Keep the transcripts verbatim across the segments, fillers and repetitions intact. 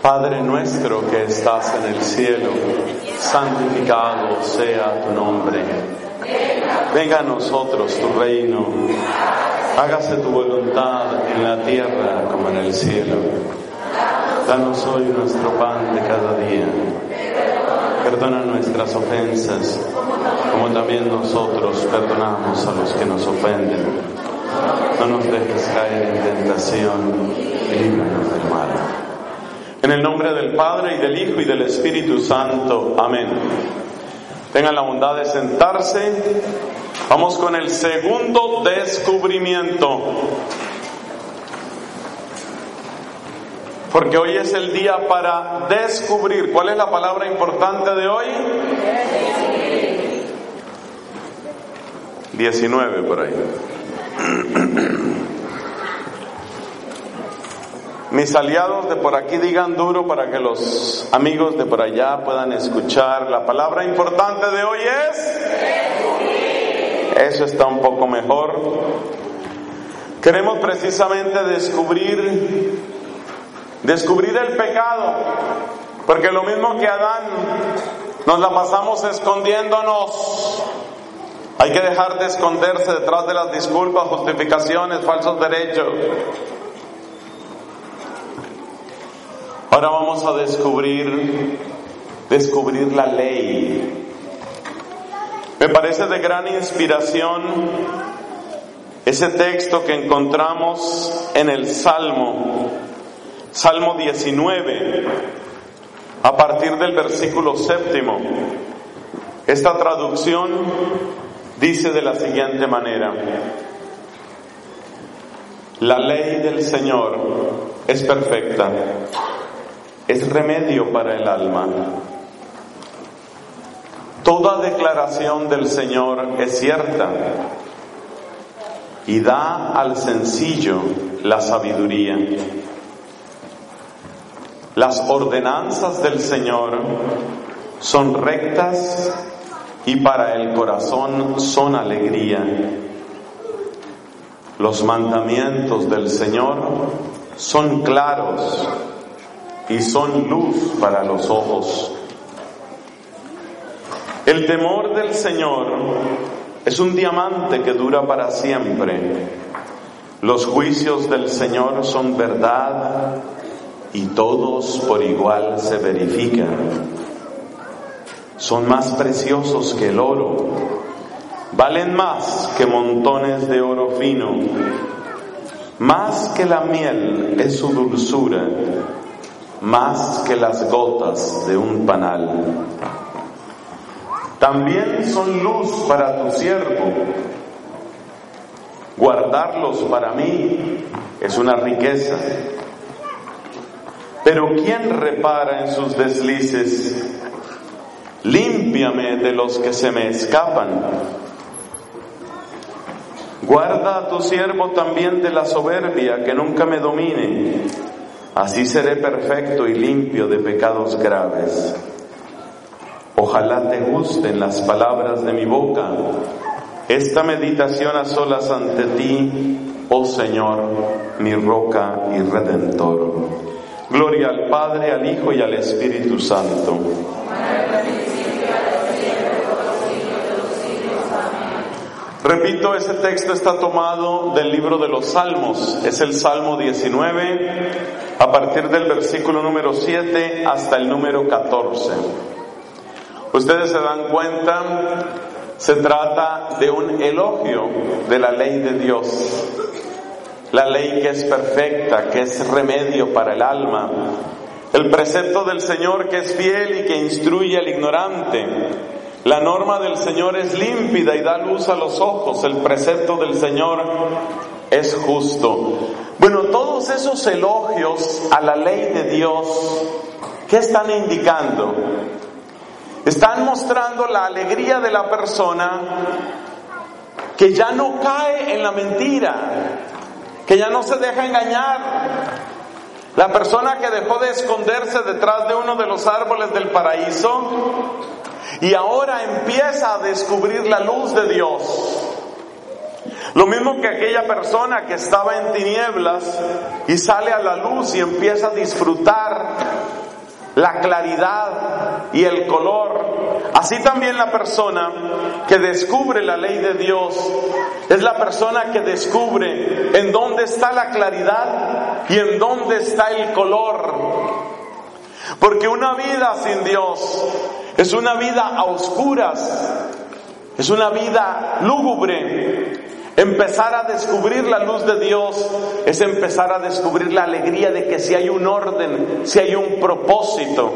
Padre nuestro que estás en el cielo, santificado sea tu nombre. Venga a nosotros tu reino. Hágase tu voluntad en la tierra como en el cielo. Danos hoy nuestro pan de cada día. Perdona nuestras ofensas, como también nosotros perdonamos a los que nos ofenden. No nos dejes caer en tentación y líbranos del mal. En el nombre del Padre, y del Hijo, y del Espíritu Santo. Amén. Tengan la bondad de sentarse. Vamos con el segundo descubrimiento. Porque hoy es el día para descubrir. ¿Cuál es la palabra importante de hoy? diecinueve por ahí. Mis aliados de por aquí digan duro para que los amigos de por allá puedan escuchar. La palabra importante de hoy es... Eso está un poco mejor. Queremos precisamente descubrir, descubrir el pecado, porque lo mismo que Adán, nos la pasamos escondiéndonos. Hay que dejar de esconderse detrás de las disculpas, justificaciones, falsos derechos. Ahora vamos a descubrir, descubrir la ley. Me parece de gran inspiración ese texto que encontramos en el Salmo, Salmo diecinueve, a partir del versículo séptimo. Esta traducción dice de la siguiente manera: la ley del Señor es perfecta, es remedio para el alma. Toda declaración del Señor es cierta y da al sencillo la sabiduría. Las ordenanzas del Señor son rectas y para el corazón son alegría. Los mandamientos del Señor son claros y son luz para los ojos. El temor del Señor es un diamante que dura para siempre. Los juicios del Señor son verdad y todos por igual se verifican. Son más preciosos que el oro, valen más que montones de oro fino. Más que la miel es su dulzura, más que las gotas de un panal. También son luz para tu siervo. Guardarlos para mí es una riqueza. Pero ¿quién repara en sus deslices? Límpiame de los que se me escapan. Guarda a tu siervo también de la soberbia, que nunca me domine. Así seré perfecto y limpio de pecados graves. Ojalá te gusten las palabras de mi boca, esta meditación a solas ante ti, oh Señor, mi roca y redentor. Gloria al Padre, al Hijo y al Espíritu Santo. Repito, ese texto está tomado del libro de los Salmos, es el Salmo diecinueve, a partir del versículo número siete hasta el número catorce. Ustedes se dan cuenta, se trata de un elogio de la ley de Dios, la ley que es perfecta, que es remedio para el alma, el precepto del Señor que es fiel y que instruye al ignorante, la norma del Señor es límpida y da luz a los ojos, el precepto del Señor es justo. Bueno, todos esos elogios a la ley de Dios, ¿qué están indicando? Están mostrando la alegría de la persona que ya no cae en la mentira, que ya no se deja engañar. La persona que dejó de esconderse detrás de uno de los árboles del paraíso y ahora empieza a descubrir la luz de Dios. Lo mismo que aquella persona que estaba en tinieblas y sale a la luz y empieza a disfrutar la claridad y el color. Así también la persona que descubre la ley de Dios es la persona que descubre en dónde está la claridad y en dónde está el color. Porque una vida sin Dios es una vida a oscuras, es una vida lúgubre. Empezar a descubrir la luz de Dios es empezar a descubrir la alegría de que si hay un orden, si hay un propósito.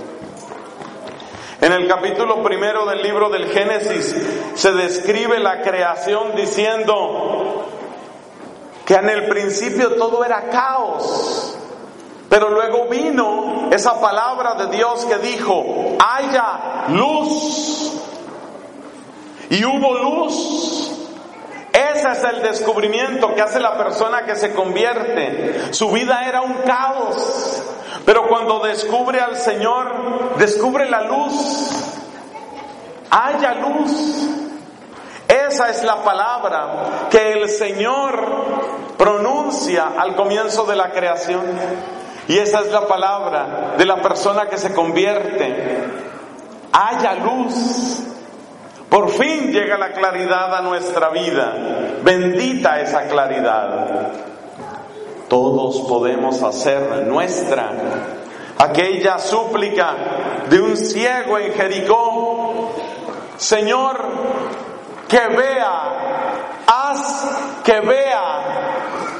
En el capítulo primero del libro del Génesis se describe la creación diciendo que en el principio todo era caos, pero luego vino esa palabra de Dios que dijo: haya luz, y hubo luz. Ese es el descubrimiento que hace la persona que se convierte. Su vida era un caos, pero cuando descubre al Señor, descubre la luz. Haya luz. Esa es la palabra que el Señor pronuncia al comienzo de la creación. Y esa es la palabra de la persona que se convierte. Haya luz. Por fin llega la claridad a nuestra vida. Bendita esa claridad. Todos podemos hacer nuestra aquella súplica de un ciego en Jericó: Señor, que vea, haz que vea.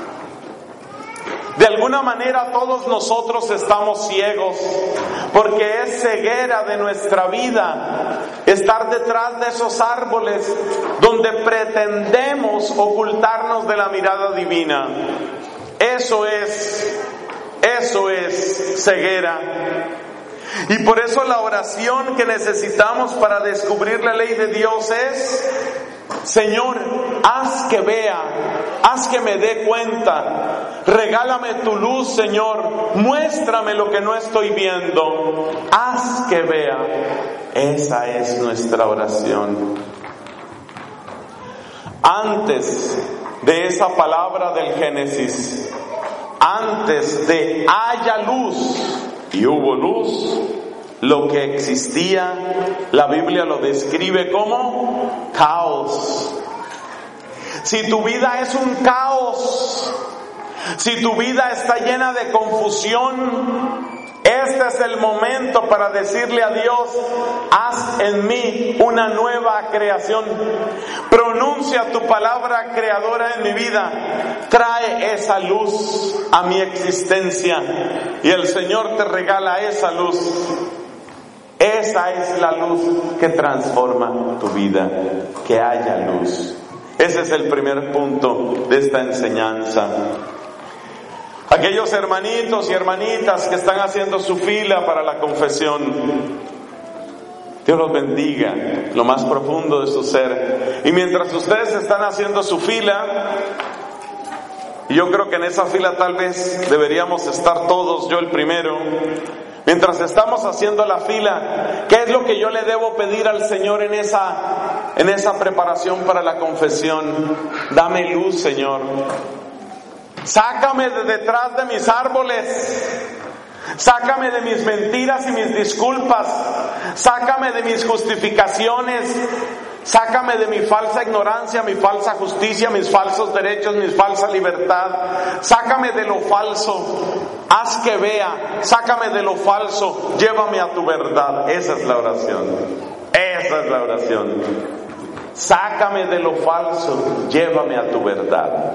De alguna manera todos nosotros estamos ciegos, porque es ceguera de nuestra vida estar detrás de esos árboles donde pretendemos ocultarnos de la mirada divina. Eso es, eso es ceguera. Y por eso la oración que necesitamos para descubrir la ley de Dios es: Señor, haz que vea, haz que me dé cuenta, regálame tu luz, Señor, muéstrame lo que no estoy viendo, haz que vea. Esa es nuestra oración. Antes de esa palabra del Génesis, antes de haya luz y hubo luz, lo que existía, la Biblia lo describe como caos. Si tu vida es un caos, si tu vida está llena de confusión, este es el momento para decirle a Dios: haz en mí una nueva creación. Pronuncia tu palabra creadora en mi vida. Trae esa luz a mi existencia. Y el Señor te regala esa luz. Esa es la luz que transforma tu vida. Que haya luz. Ese es el primer punto de esta enseñanza. Aquellos hermanitos y hermanitas que están haciendo su fila para la confesión, Dios los bendiga, lo más profundo de su ser. Y mientras ustedes están haciendo su fila, y yo creo que en esa fila tal vez deberíamos estar todos, yo el primero. Mientras estamos haciendo la fila, ¿qué es lo que yo le debo pedir al Señor en esa, en esa preparación para la confesión? Dame luz, Señor. Sácame de detrás de mis árboles. Sácame de mis mentiras y mis disculpas. Sácame de mis justificaciones. Sácame de mi falsa ignorancia, mi falsa justicia, mis falsos derechos, mi falsa libertad. Sácame de lo falso. Haz que vea. Sácame de lo falso. Llévame a tu verdad. Esa es la oración. Esa es la oración. Sácame de lo falso. Llévame a tu verdad.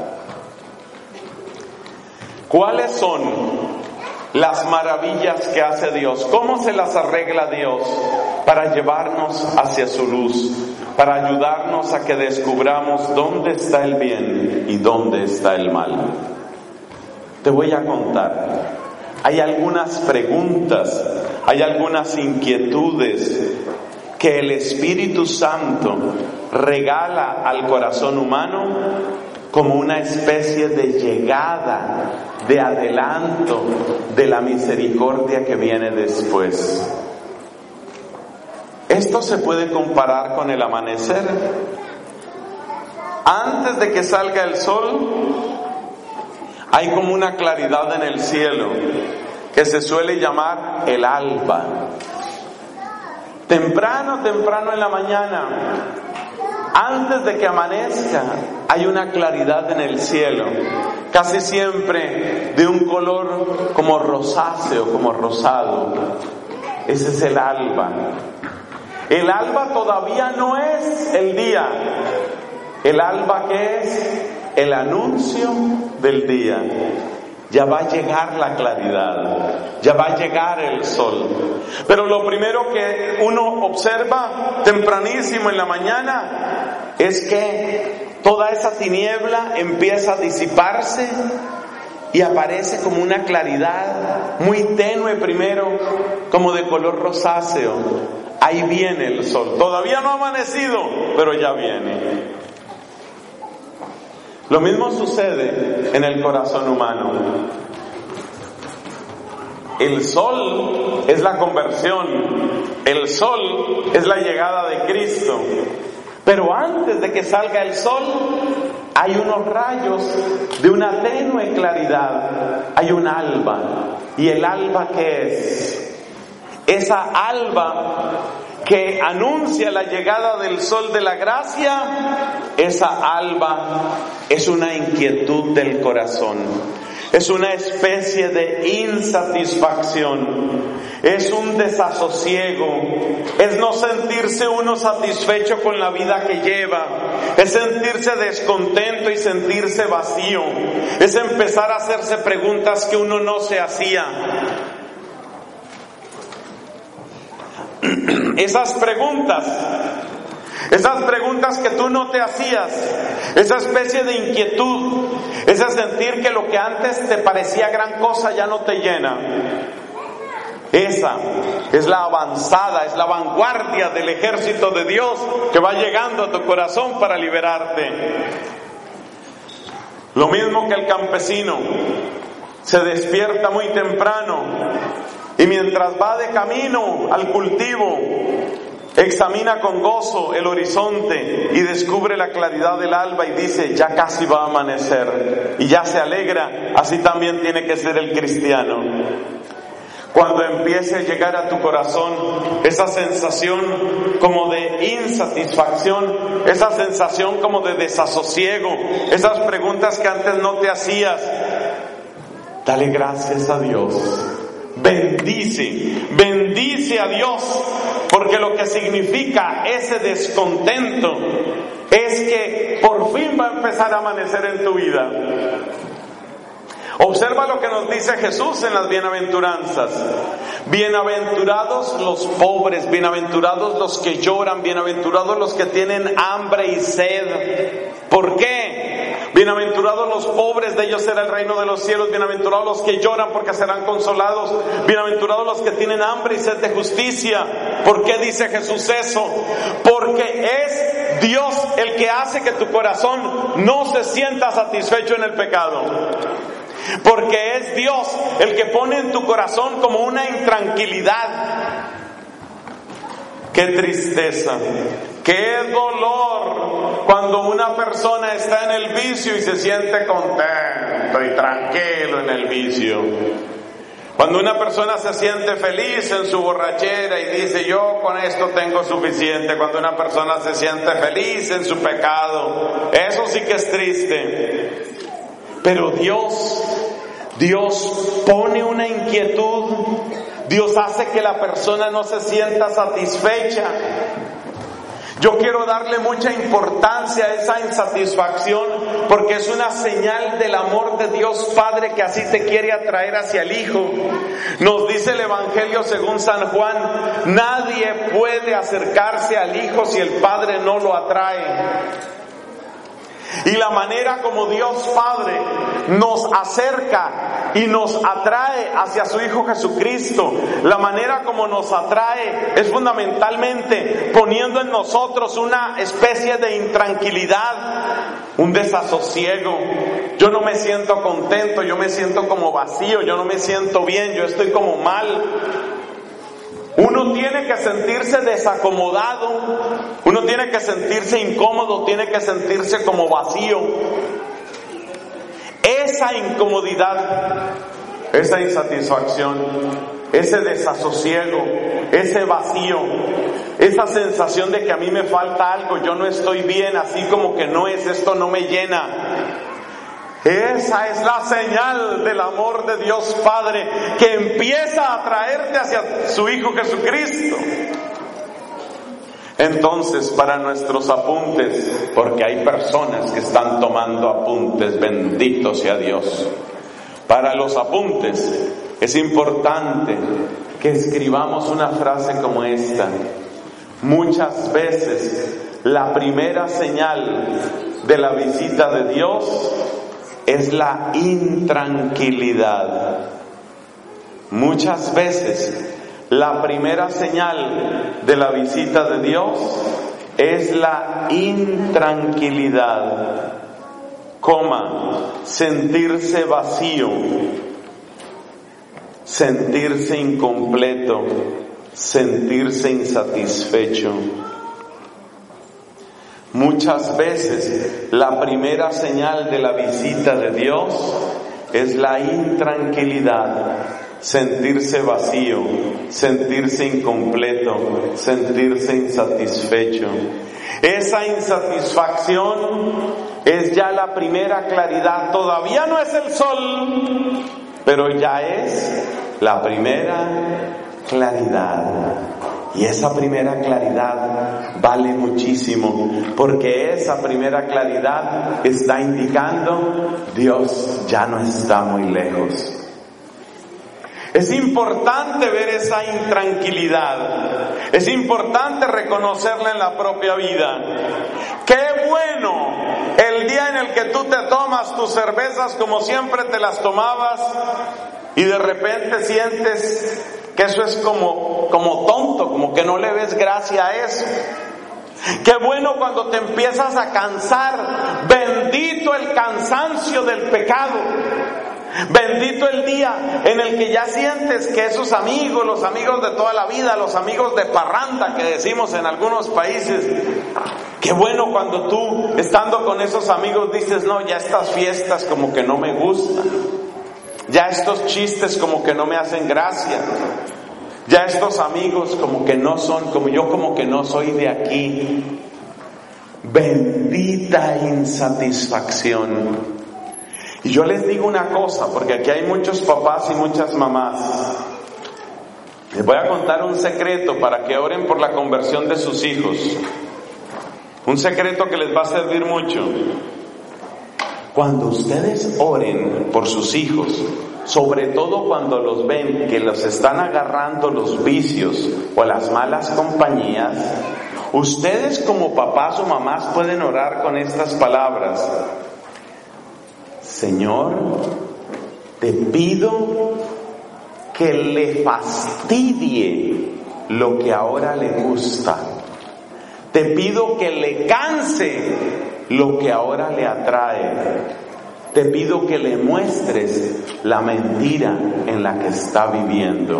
¿Cuáles son las maravillas que hace Dios? ¿Cómo se las arregla Dios para llevarnos hacia su luz? Para ayudarnos a que descubramos dónde está el bien y dónde está el mal. Te voy a contar. Hay algunas preguntas, hay algunas inquietudes que el Espíritu Santo regala al corazón humano como una especie de llegada, de adelanto de la misericordia que viene después. Esto se puede comparar con el amanecer. Antes de que salga el sol, hay como una claridad en el cielo que se suele llamar el alba. Temprano, temprano en la mañana, antes de que amanezca, hay una claridad en el cielo, casi siempre de un color como rosáceo, como rosado. Ese es el alba. El alba todavía no es el día. El alba, ¿qué es? El anuncio del día. Ya va a llegar la claridad, ya va a llegar el sol. Pero lo primero que uno observa tempranísimo en la mañana es que toda esa tiniebla empieza a disiparse y aparece como una claridad muy tenue primero, como de color rosáceo. Ahí viene el sol. Todavía no ha amanecido, pero ya viene. Lo mismo sucede en el corazón humano. El sol es la conversión, el sol es la llegada de Cristo. Pero antes de que salga el sol, hay unos rayos de una tenue claridad, hay un alba. ¿Y el alba qué es? Esa alba que anuncia la llegada del sol de la gracia, esa alba es una inquietud del corazón, es una especie de insatisfacción, es un desasosiego, es no sentirse uno satisfecho con la vida que lleva, es sentirse descontento y sentirse vacío, es empezar a hacerse preguntas que uno no se hacía. Esas preguntas, esas preguntas que tú no te hacías, esa especie de inquietud, ese sentir que lo que antes te parecía gran cosa ya no te llena. Esa es la avanzada, es la vanguardia del ejército de Dios que va llegando a tu corazón para liberarte. Lo mismo que el campesino, se despierta muy temprano y mientras va de camino al cultivo, examina con gozo el horizonte y descubre la claridad del alba y dice, ya casi va a amanecer, y ya se alegra. Así también tiene que ser el cristiano. Cuando empiece a llegar a tu corazón esa sensación como de insatisfacción, esa sensación como de desasosiego, esas preguntas que antes no te hacías, dale gracias a Dios. Bendice, bendice a Dios, porque lo que significa ese descontento es que por fin va a empezar a amanecer en tu vida. Observa lo que nos dice Jesús en las bienaventuranzas. Bienaventurados los pobres, bienaventurados los que lloran, bienaventurados los que tienen hambre y sed. ¿Por qué? Bienaventurados los pobres, de ellos será el reino de los cielos. Bienaventurados los que lloran, porque serán consolados. Bienaventurados los que tienen hambre y sed de justicia. ¿Por qué dice Jesús eso? Porque es Dios el que hace que tu corazón no se sienta satisfecho en el pecado. Porque es Dios el que pone en tu corazón como una intranquilidad. ¡Qué tristeza! ¡Qué dolor! Cuando una persona está en el vicio y se siente contento y tranquilo en el vicio. Cuando una persona se siente feliz en su borrachera y dice, yo con esto tengo suficiente. Cuando una persona se siente feliz en su pecado, eso sí que es triste. Pero Dios, Dios pone una inquietud, Dios hace que la persona no se sienta satisfecha. Yo quiero darle mucha importancia a esa insatisfacción porque es una señal del amor de Dios Padre que así te quiere atraer hacia el Hijo. Nos dice el Evangelio según San Juan, nadie puede acercarse al Hijo si el Padre no lo atrae. Y la manera como Dios Padre nos acerca y nos atrae hacia su Hijo Jesucristo, la manera como nos atrae es fundamentalmente poniendo en nosotros una especie de intranquilidad, un desasosiego. Yo no me siento contento, yo me siento como vacío, yo no me siento bien, yo estoy como mal. Uno tiene que sentirse desacomodado, uno tiene que sentirse incómodo, tiene que sentirse como vacío. Esa incomodidad, esa insatisfacción, ese desasosiego, ese vacío, esa sensación de que a mí me falta algo, yo no estoy bien, así como que no es, esto no me llena. Esa es la señal del amor de Dios Padre que empieza a traerte hacia su Hijo Jesucristo. Entonces, para nuestros apuntes, porque hay personas que están tomando apuntes, bendito sea Dios. Para los apuntes es importante que escribamos una frase como esta. Muchas veces la primera señal de la visita de Dios es la intranquilidad. Muchas veces la primera señal de la visita de Dios es la intranquilidad, coma, sentirse vacío, sentirse incompleto, sentirse insatisfecho. Muchas veces la primera señal de la visita de Dios es la intranquilidad, sentirse vacío, sentirse incompleto, sentirse insatisfecho. Esa insatisfacción es ya la primera claridad. Todavía no es el sol, pero ya es la primera claridad. Y esa primera claridad vale muchísimo, porque esa primera claridad está indicando Dios ya no está muy lejos. Es importante ver esa intranquilidad, es importante reconocerla en la propia vida. ¡Qué bueno el día en el que tú te tomas tus cervezas como siempre te las tomabas y de repente sientes que eso es como, como tonto, como que no le ves gracia a eso? Qué bueno cuando te empiezas a cansar, bendito el cansancio del pecado. Bendito el día en el que ya sientes que esos amigos, los amigos de toda la vida, los amigos de parranda que decimos en algunos países, qué bueno cuando tú, estando con esos amigos, dices, no, ya estas fiestas como que no me gustan, ya estos chistes como que no me hacen gracia, ya estos amigos como que no son, como yo como que no soy de aquí. Bendita insatisfacción. Y yo les digo una cosa, porque aquí hay muchos papás y muchas mamás. Les voy a contar un secreto para que oren por la conversión de sus hijos. Un secreto que les va a servir mucho. Cuando ustedes oren por sus hijos, sobre todo cuando los ven que los están agarrando los vicios o las malas compañías, ustedes como papás o mamás pueden orar con estas palabras. Señor, te pido que le fastidie lo que ahora le gusta. Te pido que le canse lo que ahora le atrae. Te pido que le muestres la mentira en la que está viviendo.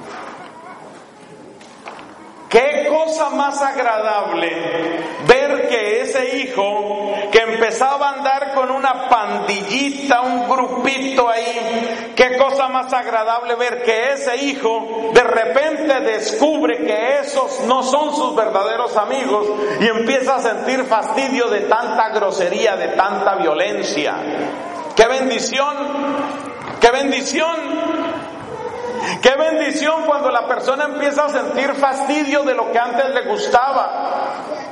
Qué cosa más agradable ver que ese hijo que empezaba a andar con una pandillita, un grupito ahí, qué cosa más agradable ver que ese hijo de repente descubre que esos no son sus verdaderos amigos y empieza a sentir fastidio de tanta grosería, de tanta violencia. ¡Qué bendición! ¡Qué bendición! ¡Qué bendición cuando la persona empieza a sentir fastidio de lo que antes le gustaba!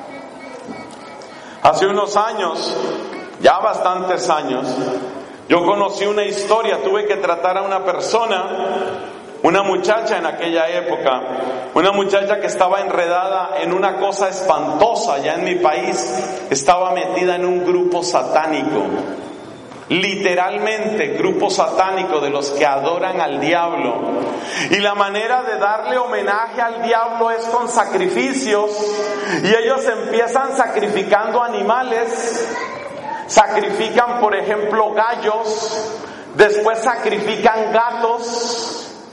Hace unos años, ya bastantes años, yo conocí una historia, tuve que tratar a una persona, una muchacha en aquella época, una muchacha que estaba enredada en una cosa espantosa allá en mi país, estaba metida en un grupo satánico. Literalmente grupo satánico de los que adoran al diablo, y la manera de darle homenaje al diablo es con sacrificios, y ellos empiezan sacrificando animales, sacrifican por ejemplo gallos, después sacrifican gatos,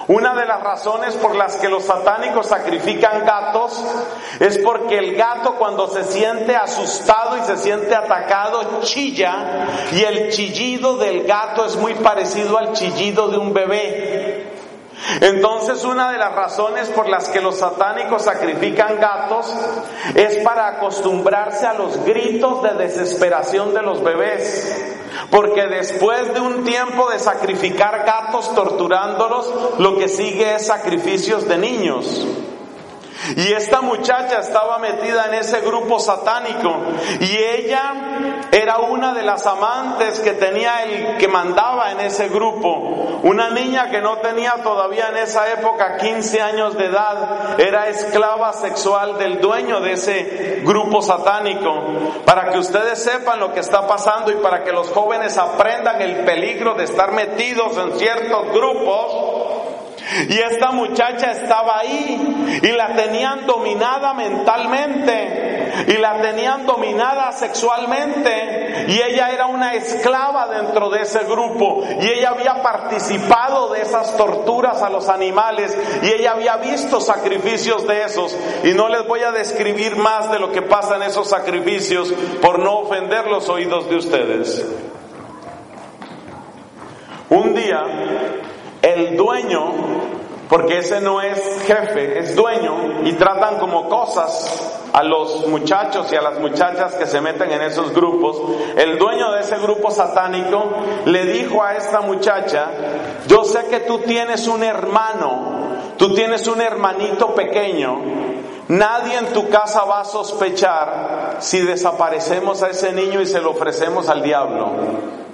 Una de las razones por las que los satánicos sacrifican gatos es porque el gato, cuando se siente asustado y se siente atacado, chilla, y el chillido del gato es muy parecido al chillido de un bebé. Entonces, una de las razones por las que los satánicos sacrifican gatos es para acostumbrarse a los gritos de desesperación de los bebés. Porque después de un tiempo de sacrificar gatos torturándolos, lo que sigue es sacrificios de niños. Y esta muchacha estaba metida en ese grupo satánico, y ella era una de las amantes que tenía el que mandaba en ese grupo. Una niña que no tenía todavía en esa época quince años de edad, era esclava sexual del dueño de ese grupo satánico. Para que ustedes sepan lo que está pasando y para que los jóvenes aprendan el peligro de estar metidos en ciertos grupos. Y esta muchacha estaba ahí y la tenían dominada mentalmente y la tenían dominada sexualmente, y ella era una esclava dentro de ese grupo, y ella había participado de esas torturas a los animales, y ella había visto sacrificios de esos. Y no les voy a describir más de lo que pasa en esos sacrificios por no ofender los oídos de ustedes. Un día el dueño, porque ese no es jefe, es dueño, y tratan como cosas a los muchachos y a las muchachas que se meten en esos grupos. El dueño de ese grupo satánico le dijo a esta muchacha: yo sé que tú tienes un hermano, tú tienes un hermanito pequeño, nadie en tu casa va a sospechar si desaparecemos a ese niño y se lo ofrecemos al diablo.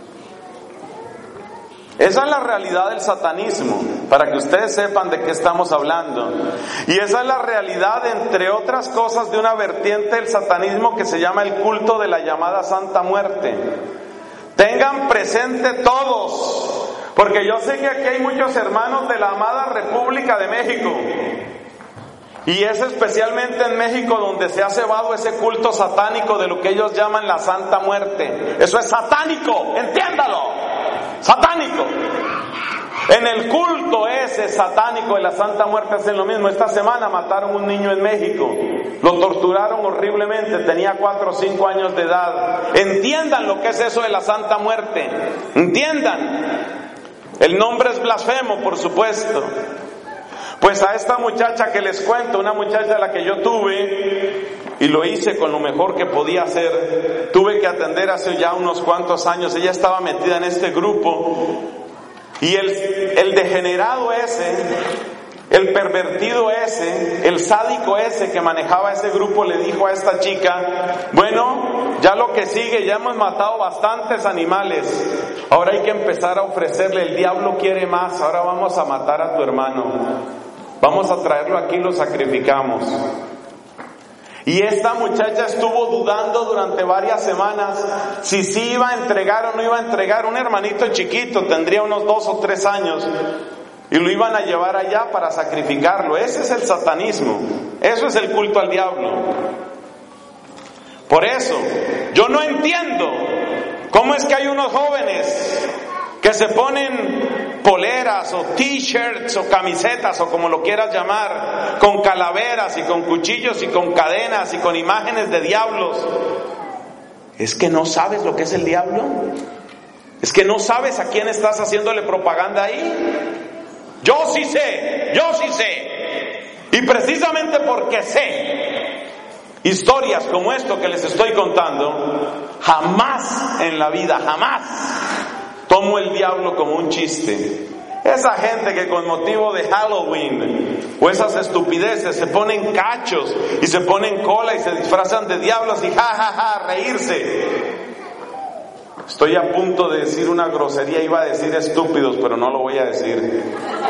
Esa es la realidad del satanismo, para que ustedes sepan de qué estamos hablando. Y esa es la realidad, entre otras cosas, de una vertiente del satanismo que se llama el culto de la llamada Santa Muerte. Tengan presente todos, porque yo sé que aquí hay muchos hermanos de la amada República de México. Y es especialmente en México donde se ha cebado ese culto satánico de lo que ellos llaman la Santa Muerte. Eso es satánico, entiéndalo. Satánico. En el culto ese satánico de la Santa Muerte hacen lo mismo. Esta semana mataron un niño en México, lo torturaron horriblemente, tenía cuatro o cinco años de edad. Entiendan lo que es eso de la Santa Muerte, entiendan. El nombre es blasfemo, por supuesto. Pues a esta muchacha que les cuento, una muchacha a la que yo tuve, y lo hice con lo mejor que podía hacer, tuve que atender hace ya unos cuantos años. Ella estaba metida en este grupo, y el, el degenerado ese, el pervertido ese, el sádico ese que manejaba ese grupo le dijo a esta chica: bueno, ya lo que sigue, ya hemos matado bastantes animales, ahora hay que empezar a ofrecerle, el diablo quiere más, ahora vamos a matar a tu hermano. Vamos a traerlo aquí y lo sacrificamos. Y esta muchacha estuvo dudando durante varias semanas si sí iba a entregar o no iba a entregar. Un hermanito chiquito, tendría unos dos o tres años, y lo iban a llevar allá para sacrificarlo. Ese es el satanismo, eso es el culto al diablo. Por eso, yo no entiendo cómo es que hay unos jóvenes que se ponen poleras o t-shirts o camisetas o como lo quieras llamar, con calaveras y con cuchillos y con cadenas y con imágenes de diablos. ¿Es que no sabes lo que es el diablo? ¿Es que no sabes a quién estás haciéndole propaganda ahí? Yo sí sé, yo sí sé. Y precisamente porque sé historias como esto que les estoy contando, jamás en la vida, jamás tomo el diablo como un chiste. Esa gente que con motivo de Halloween o esas estupideces se ponen cachos y se ponen cola y se disfrazan de diablos y ja ja ja, reírse. Estoy a punto de decir una grosería, iba a decir estúpidos, pero no lo voy a decir.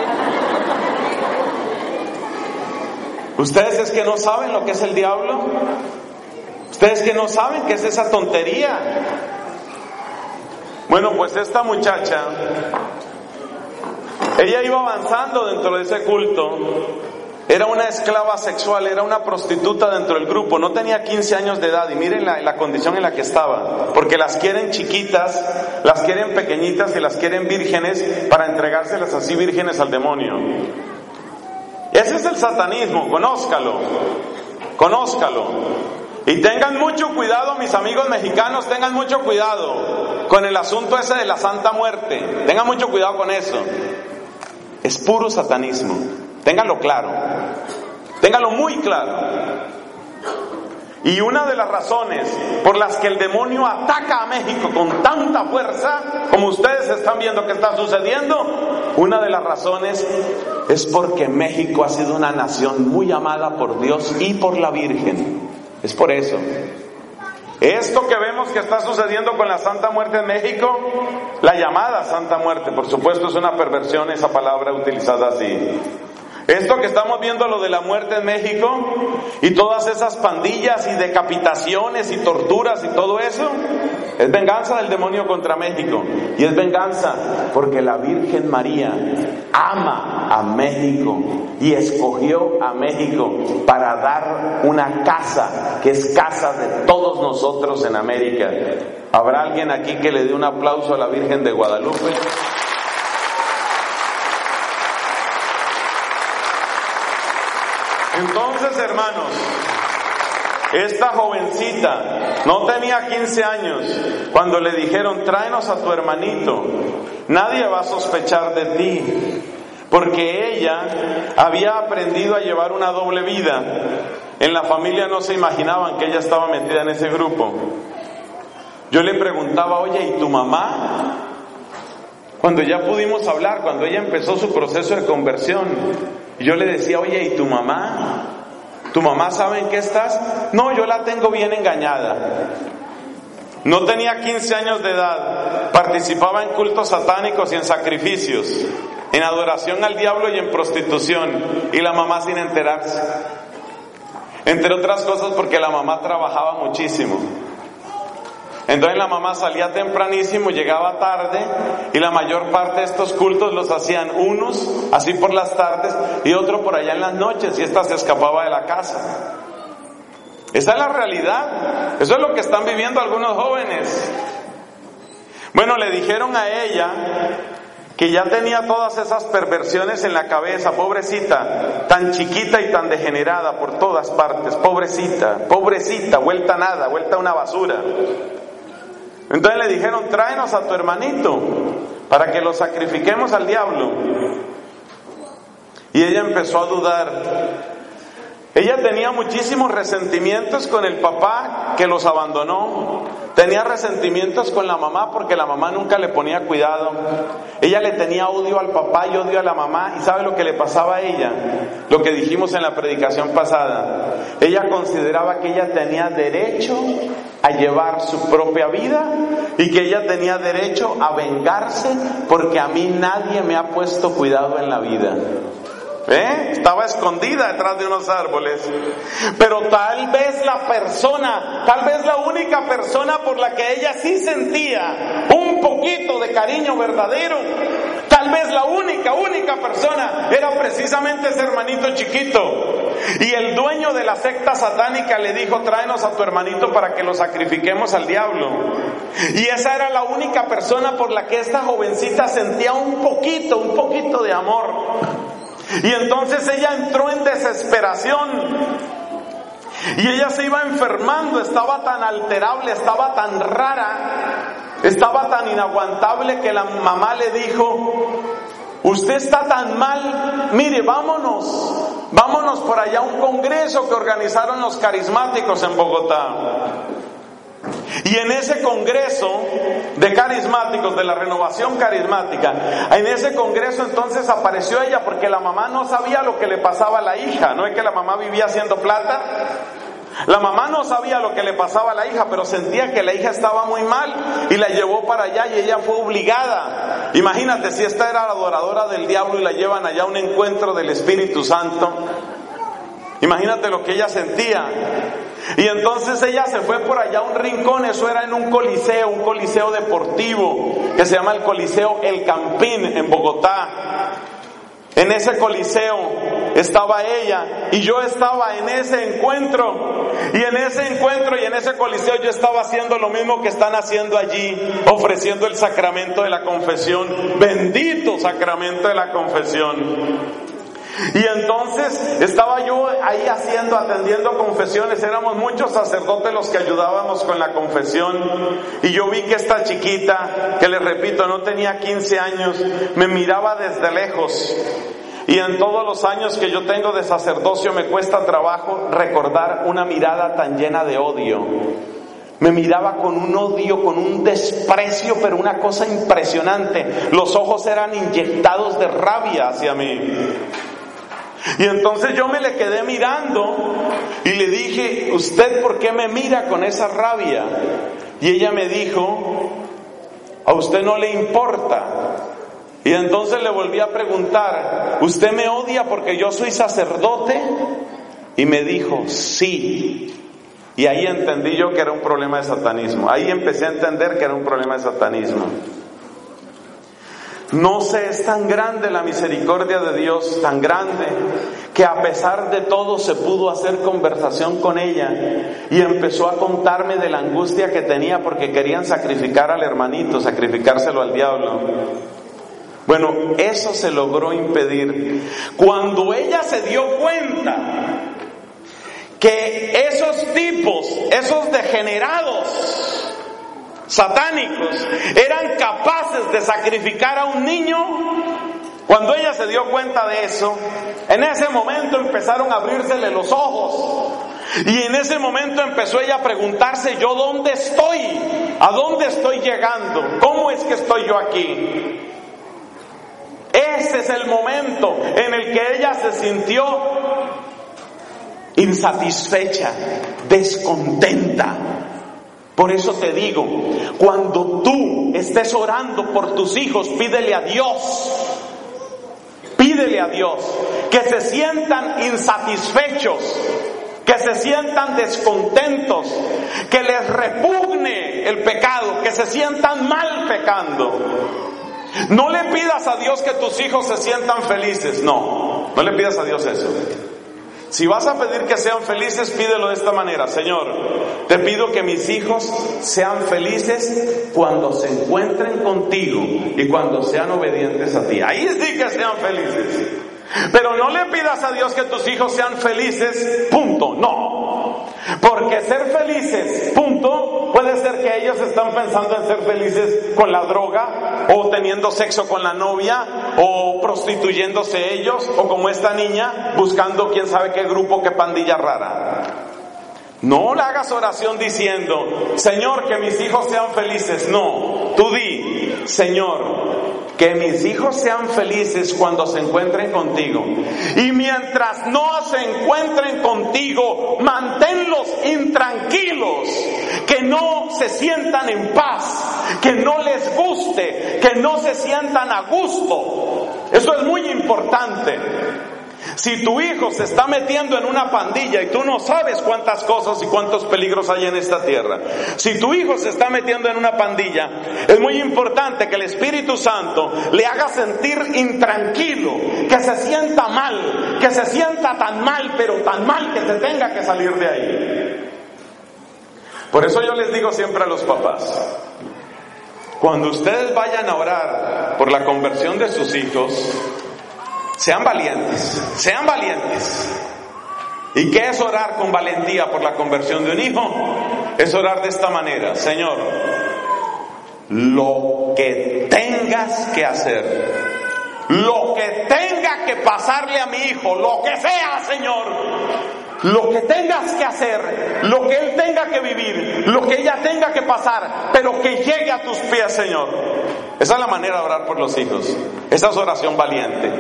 ¿Ustedes es que no saben lo que es el diablo? ¿Ustedes que no saben qué es esa tontería? Bueno, pues esta muchacha, ella iba avanzando dentro de ese culto, era una esclava sexual, era una prostituta dentro del grupo, no tenía quince años de edad, y miren la, la condición en la que estaba, porque las quieren chiquitas, las quieren pequeñitas y las quieren vírgenes para entregárselas así vírgenes al demonio. Ese es el satanismo, conózcalo, conózcalo. Y tengan mucho cuidado, mis amigos mexicanos, tengan mucho cuidado con el asunto ese de la Santa Muerte, tengan mucho cuidado con eso. Es puro satanismo, ténganlo claro, ténganlo muy claro. Y una de las razones por las que el demonio ataca a México con tanta fuerza, como ustedes están viendo que está sucediendo, una de las razones es porque México ha sido una nación muy amada por Dios y por la Virgen. Es por eso. Esto que vemos que está sucediendo con la Santa Muerte en México, la llamada Santa Muerte, por supuesto es una perversión esa palabra utilizada así. Esto que estamos viendo, lo de la muerte en México, y todas esas pandillas y decapitaciones y torturas y todo eso, es venganza del demonio contra México. Y es venganza porque la Virgen María ama a México y escogió a México para dar una casa que es casa de todos nosotros en América. ¿Habrá alguien aquí que le dé un aplauso a la Virgen de Guadalupe? Entonces, hermanos, esta jovencita no tenía quince años cuando le dijeron: tráenos a tu hermanito, nadie va a sospechar de ti, porque ella había aprendido a llevar una doble vida. En la familia no se imaginaban que ella estaba metida en ese grupo. Yo le preguntaba: oye, ¿y tu mamá? Cuando ya pudimos hablar, cuando ella empezó su proceso de conversión, yo le decía: oye, ¿y tu mamá? ¿Tu mamá sabe en qué estás? No, yo la tengo bien engañada. No tenía quince años de edad, participaba en cultos satánicos y en sacrificios, en adoración al diablo y en prostitución, y la mamá sin enterarse. Entre otras cosas porque la mamá trabajaba muchísimo. Entonces la mamá salía tempranísimo, llegaba tarde, y la mayor parte de estos cultos los hacían unos así por las tardes y otro por allá en las noches, y esta se escapaba de la casa. Esa es la realidad, eso es lo que están viviendo algunos jóvenes. Bueno, le dijeron a ella que ya tenía todas esas perversiones en la cabeza, pobrecita, tan chiquita y tan degenerada por todas partes, pobrecita, pobrecita, vuelta a nada, vuelta a una basura. Entonces le dijeron: tráenos a tu hermanito para que lo sacrifiquemos al diablo. Y ella empezó a dudar. Ella tenía muchísimos resentimientos con el papá que los abandonó. Tenía resentimientos con la mamá porque la mamá nunca le ponía cuidado. Ella le tenía odio al papá y odio a la mamá. ¿Y sabe lo que le pasaba a ella? Lo que dijimos en la predicación pasada. Ella consideraba que ella tenía derecho a llevar su propia vida y que ella tenía derecho a vengarse porque a mí nadie me ha puesto cuidado en la vida. ¿Eh? Estaba escondida detrás de unos árboles. Pero tal vez la persona, tal vez la única persona por la que ella sí sentía un poquito de cariño verdadero, tal vez la única, única persona era precisamente ese hermanito chiquito. Y el dueño de la secta satánica le dijo: tráenos a tu hermanito para que lo sacrifiquemos al diablo. Y esa era la única persona por la que esta jovencita sentía un poquito, un poquito de amor. Y entonces ella entró en desesperación y ella se iba enfermando, estaba tan alterable, estaba tan rara, estaba tan inaguantable que la mamá le dijo: usted está tan mal, mire, vámonos, vámonos por allá a un congreso que organizaron los carismáticos en Bogotá. Y en ese congreso de carismáticos, de la renovación carismática, en ese congreso entonces apareció ella, porque la mamá no sabía lo que le pasaba a la hija. No es que la mamá vivía haciendo plata. La mamá no sabía lo que le pasaba a la hija, pero sentía que la hija estaba muy mal y la llevó para allá, y ella fue obligada. Imagínate si esta era la adoradora del diablo y la llevan allá a un encuentro del Espíritu Santo. Imagínate lo que ella sentía. Y entonces ella se fue por allá a un rincón, eso era en un coliseo, un coliseo deportivo, que se llama el Coliseo El Campín en Bogotá. En ese coliseo estaba ella y yo estaba en ese encuentro. Y en ese encuentro y en ese coliseo yo estaba haciendo lo mismo que están haciendo allí, ofreciendo el sacramento de la confesión. Bendito sacramento de la confesión. Y entonces estaba yo ahí haciendo, atendiendo confesiones. Éramos muchos sacerdotes los que ayudábamos con la confesión. Y yo vi que esta chiquita, que les repito, no tenía quince años, me miraba desde lejos. Y en todos los años que yo tengo de sacerdocio me cuesta trabajo recordar una mirada tan llena de odio. Me miraba con un odio, con un desprecio, pero una cosa impresionante. Los ojos eran inyectados de rabia hacia mí. Y entonces yo me le quedé mirando y le dije, ¿usted por qué me mira con esa rabia? Y ella me dijo, a usted no le importa. Y entonces le volví a preguntar, ¿usted me odia porque yo soy sacerdote? Y me dijo, sí. Y ahí entendí yo que era un problema de satanismo. Ahí empecé a entender que era un problema de satanismo. No sé, es tan grande la misericordia de Dios, tan grande, que a pesar de todo se pudo hacer conversación con ella y empezó a contarme de la angustia que tenía porque querían sacrificar al hermanito, sacrificárselo al diablo. Bueno, eso se logró impedir. Cuando ella se dio cuenta que esos tipos, esos degenerados satánicos, eran capaces de sacrificar a un niño, cuando ella se dio cuenta de eso, en ese momento empezaron a abrírsele los ojos. Y en ese momento empezó ella a preguntarse, ¿yo dónde estoy? ¿A dónde estoy llegando? ¿Cómo es que estoy yo aquí? Ese es el momento en el que ella se sintió insatisfecha, descontenta. Por eso te digo, cuando tú estés orando por tus hijos, pídele a Dios, pídele a Dios que se sientan insatisfechos, que se sientan descontentos, que les repugne el pecado, que se sientan mal pecando. No le pidas a Dios que tus hijos se sientan felices, no, no le pidas a Dios eso. Si vas a pedir que sean felices, pídelo de esta manera: Señor, te pido que mis hijos sean felices cuando se encuentren contigo y cuando sean obedientes a ti. Ahí sí que sean felices. Pero no le pidas a Dios que tus hijos sean felices, punto, no. Porque ser felices, punto, puede ser que ellos están pensando en ser felices con la droga, o teniendo sexo con la novia, o prostituyéndose ellos, o como esta niña, buscando quién sabe qué grupo, qué pandilla rara. No le hagas oración diciendo, Señor, que mis hijos sean felices. No, tú di, Señor, que mis hijos sean felices cuando se encuentren contigo. Y mientras no se encuentren contigo, manténlos intranquilos, que no se sientan en paz, que no les guste, que no se sientan a gusto. Eso es muy importante. Si tu hijo se está metiendo en una pandilla y tú no sabes cuántas cosas y cuántos peligros hay en esta tierra, si tu hijo se está metiendo en una pandilla, es muy importante que el Espíritu Santo le haga sentir intranquilo, que se sienta mal, que se sienta tan mal, pero tan mal que se tenga que salir de ahí. Por eso yo les digo siempre a los papás, cuando ustedes vayan a orar por la conversión de sus hijos, sean valientes, sean valientes. ¿Y qué es orar con valentía por la conversión de un hijo? Es orar de esta manera: Señor, lo que tengas que hacer, lo que tenga que pasarle a mi hijo, lo que sea, Señor, lo que tengas que hacer, lo que él tenga que vivir, lo que ella tenga que pasar, pero que llegue a tus pies, Señor. Esa es la manera de orar por los hijos. Esa es oración valiente.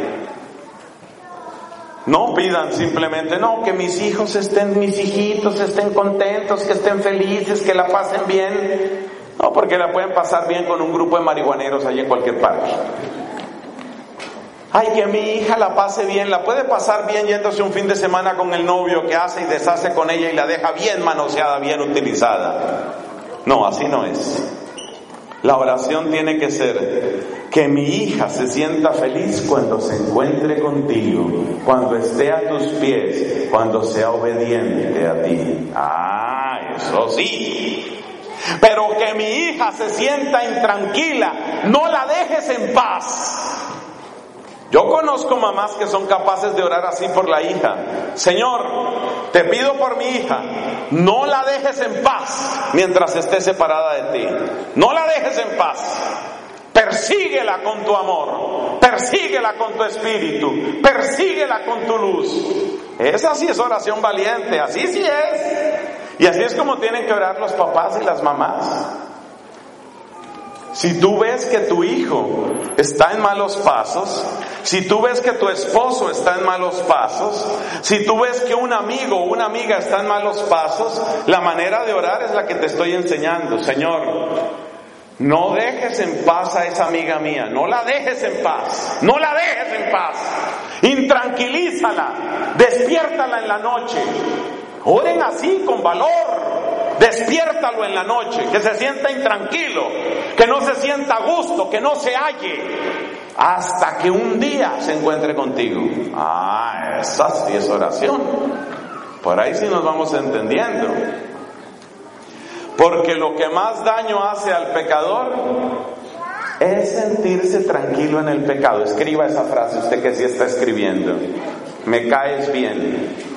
No pidan simplemente, no, que mis hijos estén, mis hijitos estén contentos, que estén felices, que la pasen bien. No, porque la pueden pasar bien con un grupo de marihuaneros allí en cualquier parque. Ay, que mi hija la pase bien, la puede pasar bien yéndose un fin de semana con el novio, que hace y deshace con ella y la deja bien manoseada, bien utilizada. No, así no es. La oración tiene que ser: Que mi hija se sienta feliz cuando se encuentre contigo, cuando esté a tus pies, cuando sea obediente a ti. Ah, eso sí. Pero que mi hija se sienta intranquila, no la dejes en paz. Yo conozco mamás que son capaces de orar así por la hija. Señor, te pido por mi hija, no la dejes en paz mientras esté separada de ti. No la dejes en paz. Persíguela con tu amor, persíguela con tu espíritu, persíguela con tu luz. Esa sí es oración valiente, así sí es. Y así es como tienen que orar los papás y las mamás. Si tú ves que tu hijo está en malos pasos, si tú ves que tu esposo está en malos pasos, si tú ves que un amigo o una amiga está en malos pasos, la manera de orar es la que te estoy enseñando. Señor, no dejes en paz a esa amiga mía, no la dejes en paz, no la dejes en paz. Intranquilízala, despiértala en la noche. Oren así con valor. Despiértalo en la noche, que se sienta intranquilo, que no se sienta a gusto, que no se halle, hasta que un día se encuentre contigo. Ah, esa sí es oración. Por ahí sí nos vamos entendiendo. Porque lo que más daño hace al pecador es sentirse tranquilo en el pecado. Escriba esa frase, usted que sí está escribiendo. Me caes bien.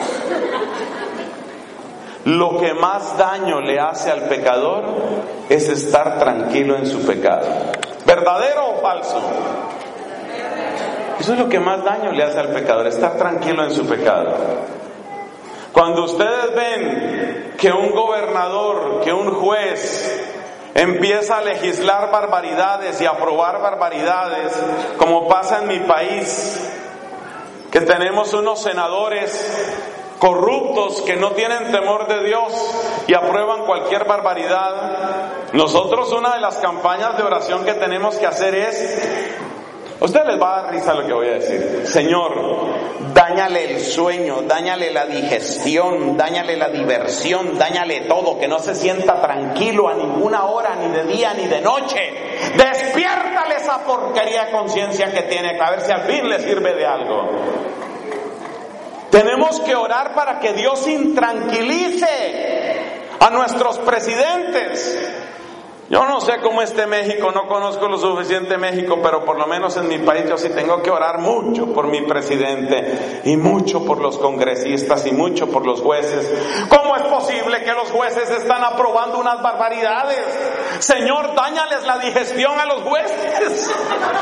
Lo que más daño le hace al pecador es estar tranquilo en su pecado. ¿Verdadero o falso? Eso es lo que más daño le hace al pecador, estar tranquilo en su pecado. Cuando ustedes ven que un gobernador, que un juez empieza a legislar barbaridades y a aprobar barbaridades, como pasa en mi país, que tenemos unos senadores corruptos que no tienen temor de Dios y aprueban cualquier barbaridad. Nosotros, una de las campañas de oración que tenemos que hacer es, a ustedes les va a dar risa lo que voy a decir: Señor, dáñale el sueño, dáñale la digestión, dáñale la diversión, dáñale todo, que no se sienta tranquilo a ninguna hora, ni de día ni de noche. Despiértale esa porquería de conciencia que tiene, a ver si al fin le sirve de algo. Tenemos que orar para que Dios intranquilice a nuestros presidentes. Yo no sé cómo esté México, no conozco lo suficiente México, pero por lo menos en mi país yo sí tengo que orar mucho por mi presidente, y mucho por los congresistas, y mucho por los jueces. ¿Cómo es posible que los jueces están aprobando unas barbaridades? Señor, dáñales la digestión a los jueces.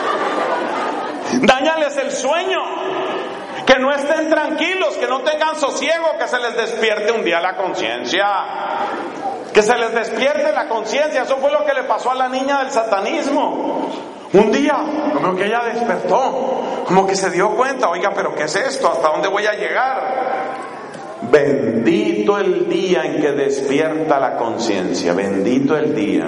Dáñales el sueño. Que no estén tranquilos, que no tengan sosiego, que se les despierte un día la conciencia. Que se les despierte la conciencia. Eso fue lo que le pasó a la niña del satanismo. Un día, como que ella despertó, como que se dio cuenta, oiga, pero ¿qué es esto? ¿Hasta dónde voy a llegar? Bendito el día en que despierta la conciencia, bendito el día.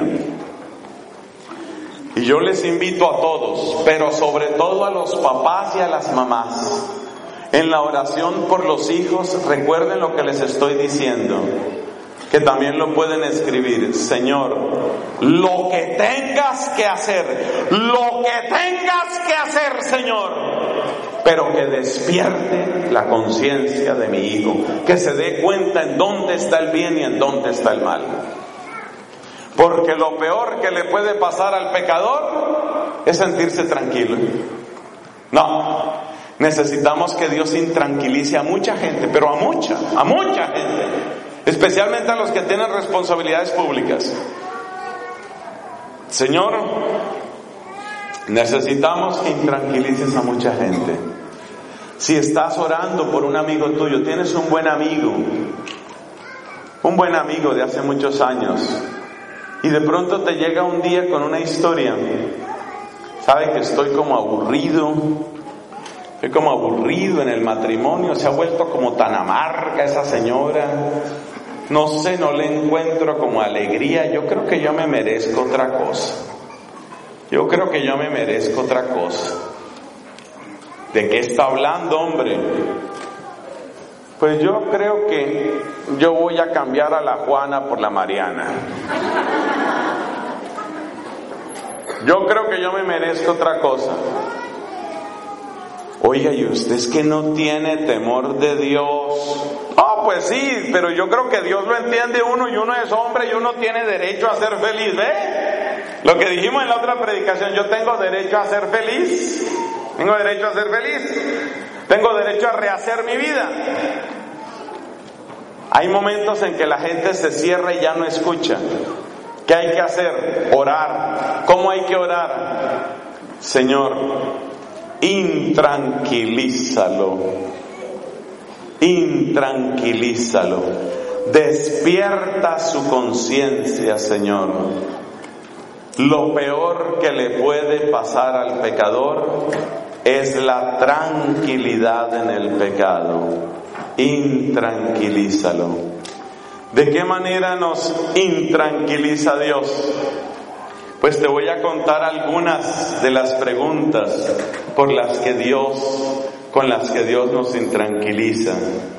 Y yo les invito a todos, pero sobre todo a los papás y a las mamás, en la oración por los hijos, recuerden lo que les estoy diciendo, que también lo pueden escribir. Señor, lo que tengas que hacer, lo que tengas que hacer, Señor, pero que despierte la conciencia de mi hijo, que se dé cuenta en dónde está el bien y en dónde está el mal. Porque lo peor que le puede pasar al pecador es sentirse tranquilo. No. Necesitamos que Dios intranquilice a mucha gente, pero a mucha, a mucha gente, especialmente a los que tienen responsabilidades públicas. Señor, necesitamos que intranquilices a mucha gente. Si estás orando por un amigo tuyo, tienes un buen amigo, un buen amigo de hace muchos años, y de pronto te llega un día con una historia. Sabe que estoy como aburrido. Estoy como aburrido en el matrimonio, se ha vuelto como tan amarga esa señora. No sé, no le encuentro como alegría. Yo creo que yo me merezco otra cosa. Yo creo que yo me merezco otra cosa. ¿De qué está hablando, hombre? Pues yo creo que yo voy a cambiar a la Juana por la Mariana. Yo creo que yo me merezco otra cosa. Oiga, ¿y usted es que no tiene temor de Dios? Oh, pues sí, pero yo creo que Dios lo entiende uno, y uno es hombre y uno tiene derecho a ser feliz, ¿ve? Lo que dijimos en la otra predicación, yo tengo derecho a ser feliz. Tengo derecho a ser feliz. Tengo derecho a rehacer mi vida. Hay momentos en que la gente se cierra y ya no escucha. ¿Qué hay que hacer? Orar. ¿Cómo hay que orar? Señor, intranquilízalo. Intranquilízalo. Despierta su conciencia, Señor. Lo peor que le puede pasar al pecador es la tranquilidad en el pecado. Intranquilízalo. ¿De qué manera nos intranquiliza Dios? Pues te voy a contar algunas de las preguntas por las que Dios, con las que Dios nos intranquiliza.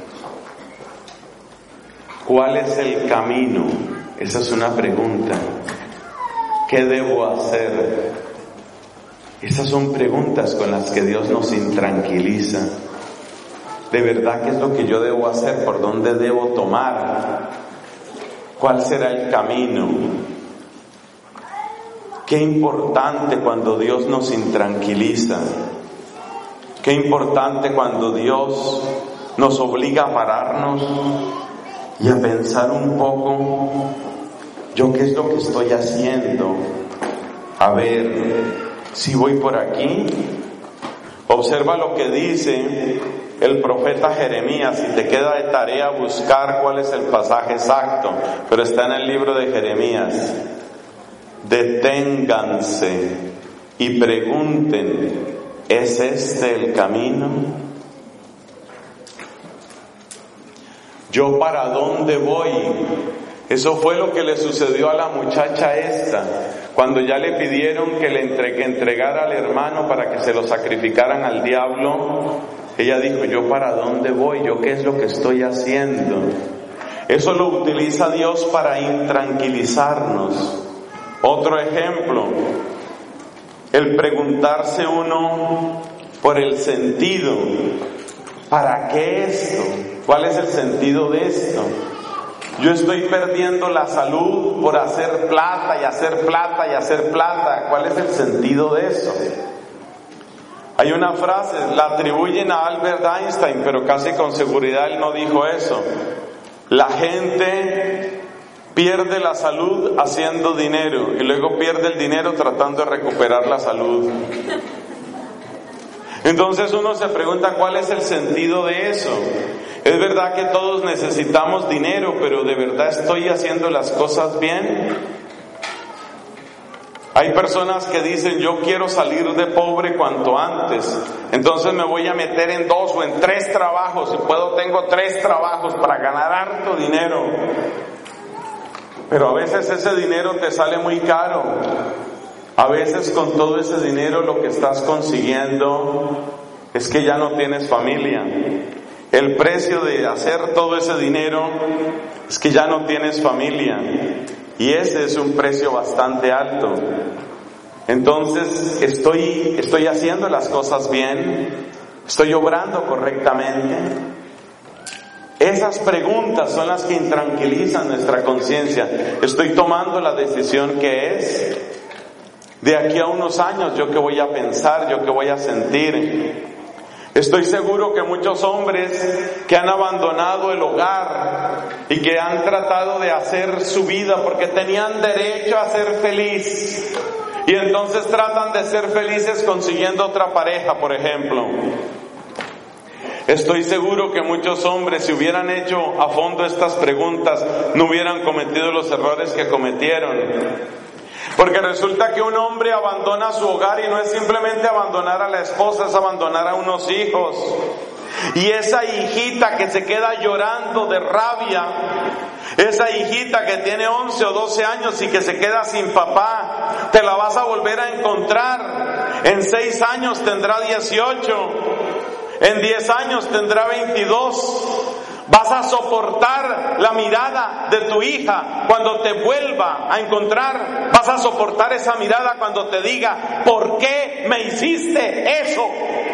¿Cuál es el camino? Esa es una pregunta. ¿Qué debo hacer? Esas son preguntas con las que Dios nos intranquiliza. ¿De verdad qué es lo que yo debo hacer? ¿Por dónde debo tomar? ¿Cuál será el camino? Qué importante cuando Dios nos intranquiliza. Qué importante cuando Dios nos obliga a pararnos y a pensar un poco, ¿yo qué es lo que estoy haciendo? A ver, si voy por aquí. Observa lo que dice el profeta Jeremías, y te queda de tarea buscar cuál es el pasaje exacto, pero está en el libro de Jeremías. Deténganse y pregunten, ¿es este el camino? ¿Yo para dónde voy? Eso fue lo que le sucedió a la muchacha esta, cuando ya le pidieron que le entre, que entregara al hermano para que se lo sacrificaran al diablo. Ella dijo, ¿yo para dónde voy? ¿Yo qué es lo que estoy haciendo? Eso lo utiliza Dios para intranquilizarnos. Otro ejemplo, el preguntarse uno por el sentido. ¿Para qué esto? ¿Cuál es el sentido de esto? Yo estoy perdiendo la salud por hacer plata y hacer plata y hacer plata. ¿Cuál es el sentido de eso? Hay una frase, la atribuyen a Albert Einstein, pero casi con seguridad él no dijo eso. La gente pierde la salud haciendo dinero y luego pierde el dinero tratando de recuperar la salud. Entonces uno se pregunta, ¿cuál es el sentido de eso? Es verdad que todos necesitamos dinero, pero ¿de verdad estoy haciendo las cosas bien? Hay personas que dicen, yo quiero salir de pobre cuanto antes, entonces me voy a meter en dos o en tres trabajos, si puedo tengo tres trabajos para ganar harto dinero. Pero a veces ese dinero te sale muy caro. A veces con todo ese dinero lo que estás consiguiendo es que ya no tienes familia. El precio de hacer todo ese dinero es que ya no tienes familia. Y ese es un precio bastante alto. Entonces, ¿estoy, estoy haciendo las cosas bien? ¿Estoy obrando correctamente? Esas preguntas son las que intranquilizan nuestra conciencia. ¿Estoy tomando la decisión que es? De aquí a unos años, ¿yo qué voy a pensar? ¿Yo qué voy a sentir? Estoy seguro que muchos hombres que han abandonado el hogar y que han tratado de hacer su vida porque tenían derecho a ser feliz, y entonces tratan de ser felices consiguiendo otra pareja, por ejemplo. Estoy seguro que muchos hombres, si hubieran hecho a fondo estas preguntas, no hubieran cometido los errores que cometieron. Porque resulta que un hombre abandona su hogar y no es simplemente abandonar a la esposa, es abandonar a unos hijos. Y esa hijita que se queda llorando de rabia, esa hijita que tiene once o doce años y que se queda sin papá, te la vas a volver a encontrar. En seis años tendrá dieciocho, en diez años tendrá veintidós. Vas a soportar la mirada de tu hija cuando te vuelva a encontrar. Vas a soportar esa mirada cuando te diga, ¿por qué me hiciste eso?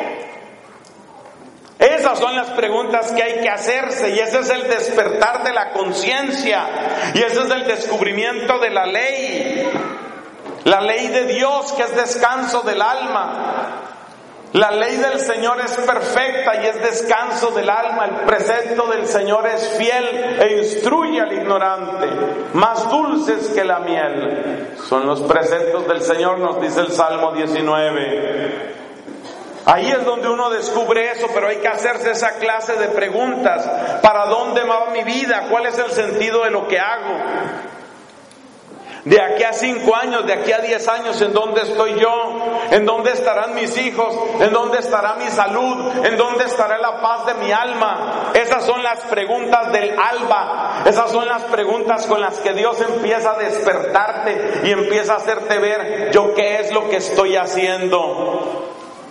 Esas son las preguntas que hay que hacerse, y ese es el despertar de la conciencia, y ese es el descubrimiento de la ley, la ley de Dios, que es descanso del alma. La ley del Señor es perfecta y es descanso del alma. El precepto del Señor es fiel e instruye al ignorante. Más dulces que la miel son los preceptos del Señor, nos dice el Salmo diecinueve. Ahí es donde uno descubre eso, pero hay que hacerse esa clase de preguntas. ¿Para dónde va mi vida? ¿Cuál es el sentido de lo que hago? De aquí a cinco años, de aquí a diez años, ¿en dónde estoy yo? ¿En dónde estarán mis hijos? ¿En dónde estará mi salud? ¿En dónde estará la paz de mi alma? Esas son las preguntas del alba. Esas son las preguntas con las que Dios empieza a despertarte y empieza a hacerte ver, ¿yo qué es lo que estoy haciendo?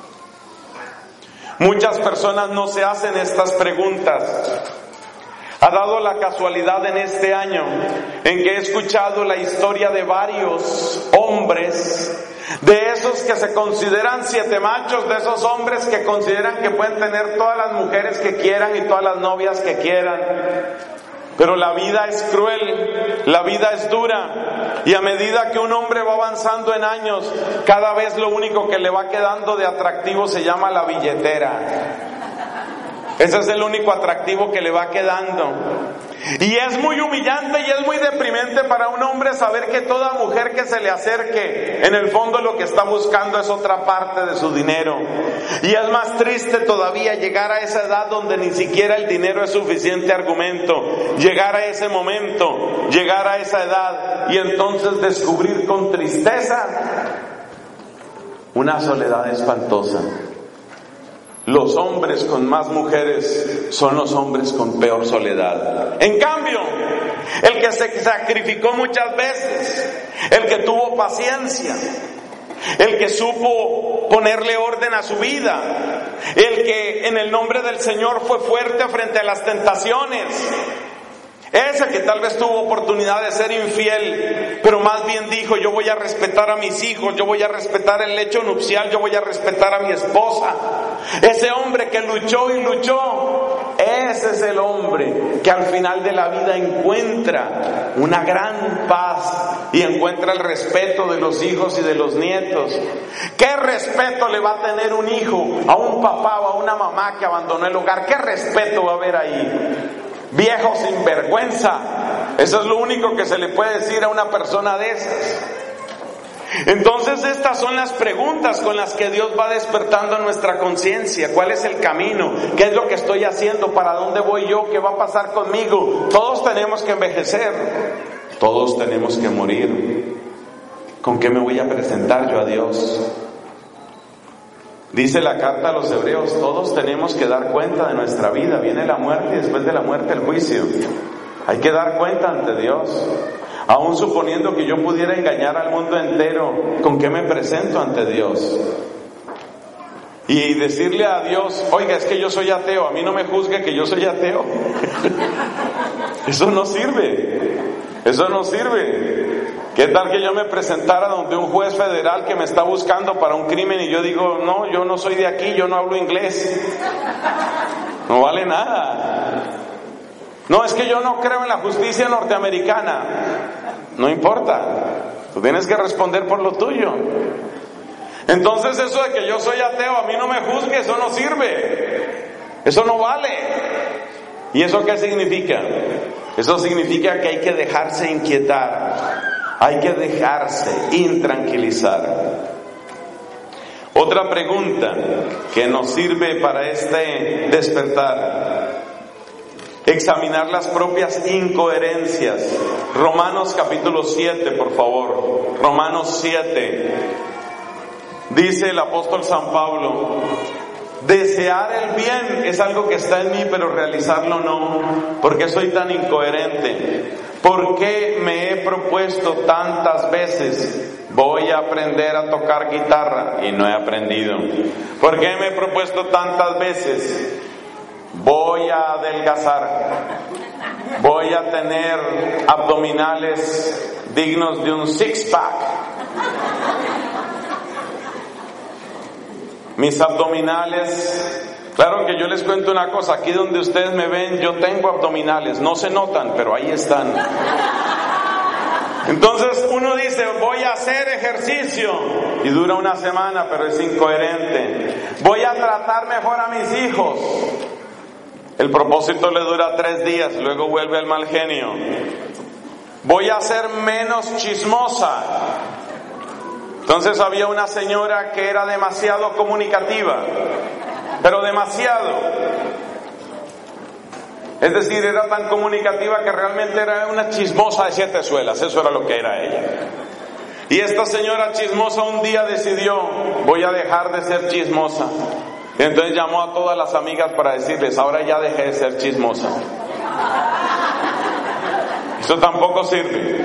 Muchas personas no se hacen estas preguntas. Ha dado la casualidad en este año en que he escuchado la historia de varios hombres, de esos que se consideran siete machos, de esos hombres que consideran que pueden tener todas las mujeres que quieran y todas las novias que quieran. Pero la vida es cruel, la vida es dura, y a medida que un hombre va avanzando en años, cada vez lo único que le va quedando de atractivo se llama la billetera. Ese es el único atractivo que le va quedando. Y es muy humillante y es muy deprimente para un hombre saber que toda mujer que se le acerque, en el fondo lo que está buscando es otra parte de su dinero. Y es más triste todavía llegar a esa edad donde ni siquiera el dinero es suficiente argumento. Llegar a ese momento, llegar a esa edad y entonces descubrir con tristeza una soledad espantosa. Los hombres con más mujeres son los hombres con peor soledad. En cambio, el que se sacrificó muchas veces, el que tuvo paciencia, el que supo ponerle orden a su vida, el que en el nombre del Señor fue fuerte frente a las tentaciones, ese que tal vez tuvo oportunidad de ser infiel, pero más bien dijo, yo voy a respetar a mis hijos, yo voy a respetar el lecho nupcial, yo voy a respetar a mi esposa. Ese hombre que luchó y luchó, ese es el hombre que al final de la vida encuentra una gran paz y encuentra el respeto de los hijos y de los nietos. ¿Qué respeto le va a tener un hijo a un papá o a una mamá que abandonó el hogar? ¿Qué respeto va a haber ahí? Viejo sinvergüenza. Eso es lo único que se le puede decir a una persona de esas. Entonces estas son las preguntas con las que Dios va despertando nuestra conciencia. ¿Cuál es el camino? ¿Qué es lo que estoy haciendo? ¿Para dónde voy yo? ¿Qué va a pasar conmigo? Todos tenemos que envejecer. Todos tenemos que morir. ¿Con qué me voy a presentar yo a Dios? Dice la carta a los hebreos, todos tenemos que dar cuenta de nuestra vida. Viene la muerte y después de la muerte el juicio. Hay que dar cuenta ante Dios. Aún suponiendo que yo pudiera engañar al mundo entero, ¿con qué me presento ante Dios? Y decirle a Dios, oiga, es que yo soy ateo, a mí no me juzgue que yo soy ateo. Eso no sirve. Eso no sirve. ¿Qué tal que yo me presentara donde un juez federal que me está buscando para un crimen y yo digo, no, yo no soy de aquí, yo no hablo inglés? No vale nada. No, es que yo no creo en la justicia norteamericana. No importa. Tú tienes que responder por lo tuyo. Entonces eso de que yo soy ateo, a mí no me juzgue, eso no sirve. Eso no vale. ¿Y eso qué significa? Eso significa que hay que dejarse inquietar. Hay que dejarse intranquilizar. Otra pregunta que nos sirve para este despertar: examinar las propias incoherencias. Romanos capítulo siete, por favor. Romanos siete. Dice el apóstol San Pablo: desear el bien es algo que está en mí, pero realizarlo no. ¿Por qué soy tan incoherente? ¿Por qué me he propuesto tantas veces, voy a aprender a tocar guitarra, y no he aprendido? ¿Por qué me he propuesto tantas veces, voy a adelgazar, voy a tener abdominales dignos de un six-pack. Mis abdominales, claro que yo les cuento una cosa, aquí donde ustedes me ven, yo tengo abdominales, no se notan, pero ahí están. Entonces uno dice, voy a hacer ejercicio, y dura una semana, pero es incoherente. Voy a tratar mejor a mis hijos. El propósito le dura tres días, luego vuelve el mal genio. Voy a ser menos chismosa. Entonces había una señora que era demasiado comunicativa, pero demasiado. Es decir, era tan comunicativa que realmente era una chismosa de siete suelas, eso era lo que era ella. Y esta señora chismosa un día decidió, voy a dejar de ser chismosa. Y entonces llamó a todas las amigas para decirles, ahora ya dejé de ser chismosa. Eso tampoco sirve.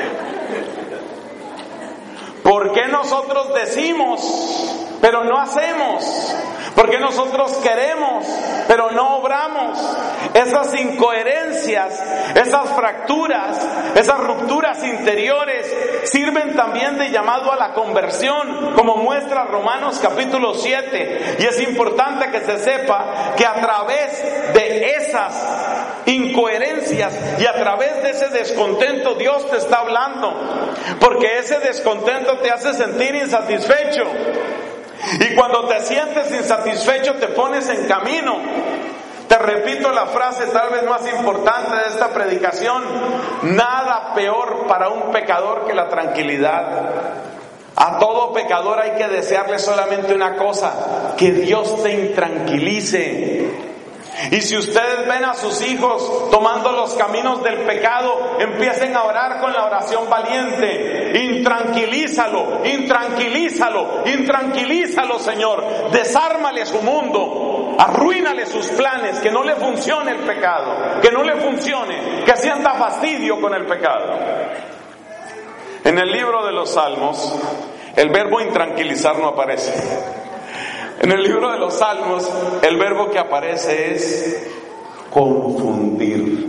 ¿Por qué nosotros decimos, pero no hacemos? ¿Por qué nosotros queremos, pero no obramos? Esas incoherencias, esas fracturas, esas rupturas interiores sirven también de llamado a la conversión, como muestra Romanos capítulo siete. Y es importante que se sepa que a través de esas incoherencias y a través de ese descontento Dios te está hablando, porque ese descontento te hace sentir insatisfecho. Y cuando te sientes insatisfecho te pones en camino. Te repito la frase tal vez más importante de esta predicación: nada peor para un pecador que la tranquilidad. A todo pecador hay que desearle solamente una cosa: que Dios te intranquilice. Y si ustedes ven a sus hijos tomando los caminos del pecado, empiecen a orar con la oración valiente. Intranquilízalo, intranquilízalo, intranquilízalo, Señor. Desármale su mundo, arruínale sus planes, que no le funcione el pecado, que no le funcione, que sienta fastidio con el pecado. En el libro de los Salmos, el verbo intranquilizar no aparece. En el libro de los Salmos, el verbo que aparece es confundir.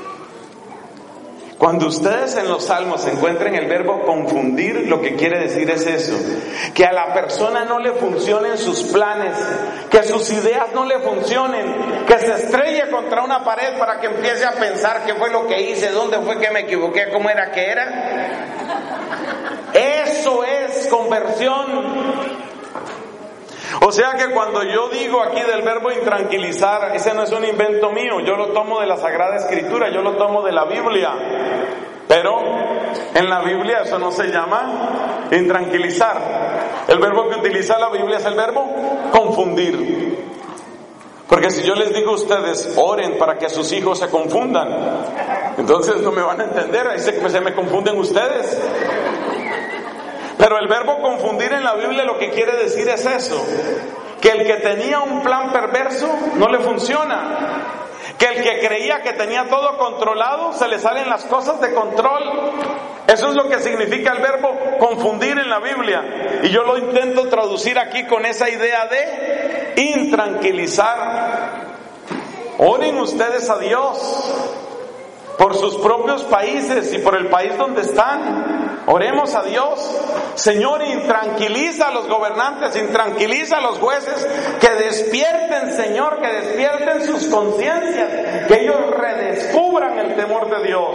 Cuando ustedes en los Salmos encuentren el verbo confundir, lo que quiere decir es eso: que a la persona no le funcionen sus planes, que sus ideas no le funcionen, que se estrelle contra una pared para que empiece a pensar qué fue lo que hice, dónde fue que me equivoqué, cómo era que era. Eso es conversión. O sea que cuando yo digo aquí del verbo intranquilizar, ese no es un invento mío, yo lo tomo de la Sagrada Escritura, yo lo tomo de la Biblia. Pero en la Biblia eso no se llama intranquilizar. El verbo que utiliza la Biblia es el verbo confundir. Porque si yo les digo a ustedes, oren para que sus hijos se confundan, entonces no me van a entender, ahí se, se me confunden ustedes. Pero el verbo confundir en la Biblia lo que quiere decir es eso: que el que tenía un plan perverso no le funciona, que el que creía que tenía todo controlado se le salen las cosas de control. Eso es lo que significa el verbo confundir en la Biblia, y yo lo intento traducir aquí con esa idea de intranquilizar. Oren ustedes a Dios por sus propios países y por el país donde están. Oremos a Dios. Señor, intranquiliza a los gobernantes, intranquiliza a los jueces, que despierten, Señor, que despierten sus conciencias, que ellos redescubran el temor de Dios.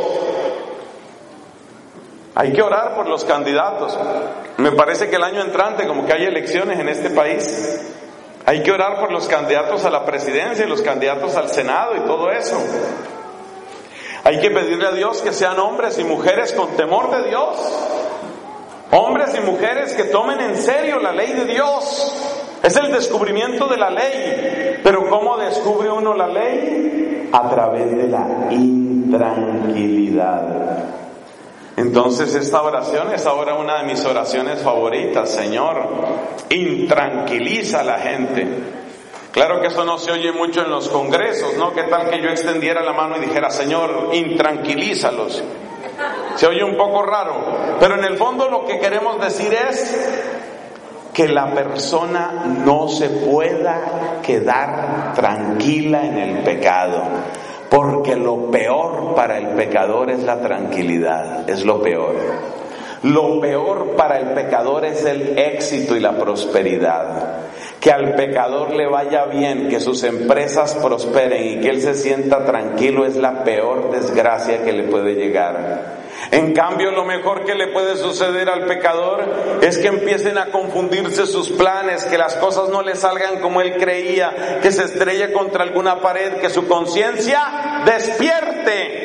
Hay que orar por los candidatos. Me parece que el año entrante, como que hay elecciones en este país, hay que orar por los candidatos a la presidencia y los candidatos al Senado y todo eso. Hay que pedirle a Dios que sean hombres y mujeres con temor de Dios, hombres y mujeres que tomen en serio la ley de Dios. Es el descubrimiento de la ley. Pero ¿cómo descubre uno la ley? A través de la intranquilidad. Entonces esta oración es ahora una de mis oraciones favoritas. Señor, intranquiliza a la gente. Claro que eso no se oye mucho en los congresos, ¿no? ¿Qué tal que yo extendiera la mano y dijera, Señor, intranquilízalos? Se oye un poco raro, pero en el fondo lo que queremos decir es, que la persona no se pueda quedar tranquila en el pecado, porque lo peor para el pecador es la tranquilidad, es lo peor. Lo peor para el pecador es el éxito y la prosperidad. Que al pecador le vaya bien, que sus empresas prosperen y que él se sienta tranquilo es la peor desgracia que le puede llegar. En cambio, lo mejor que le puede suceder al pecador es que empiecen a confundirse sus planes, que las cosas no le salgan como él creía, que se estrelle contra alguna pared, que su conciencia despierte.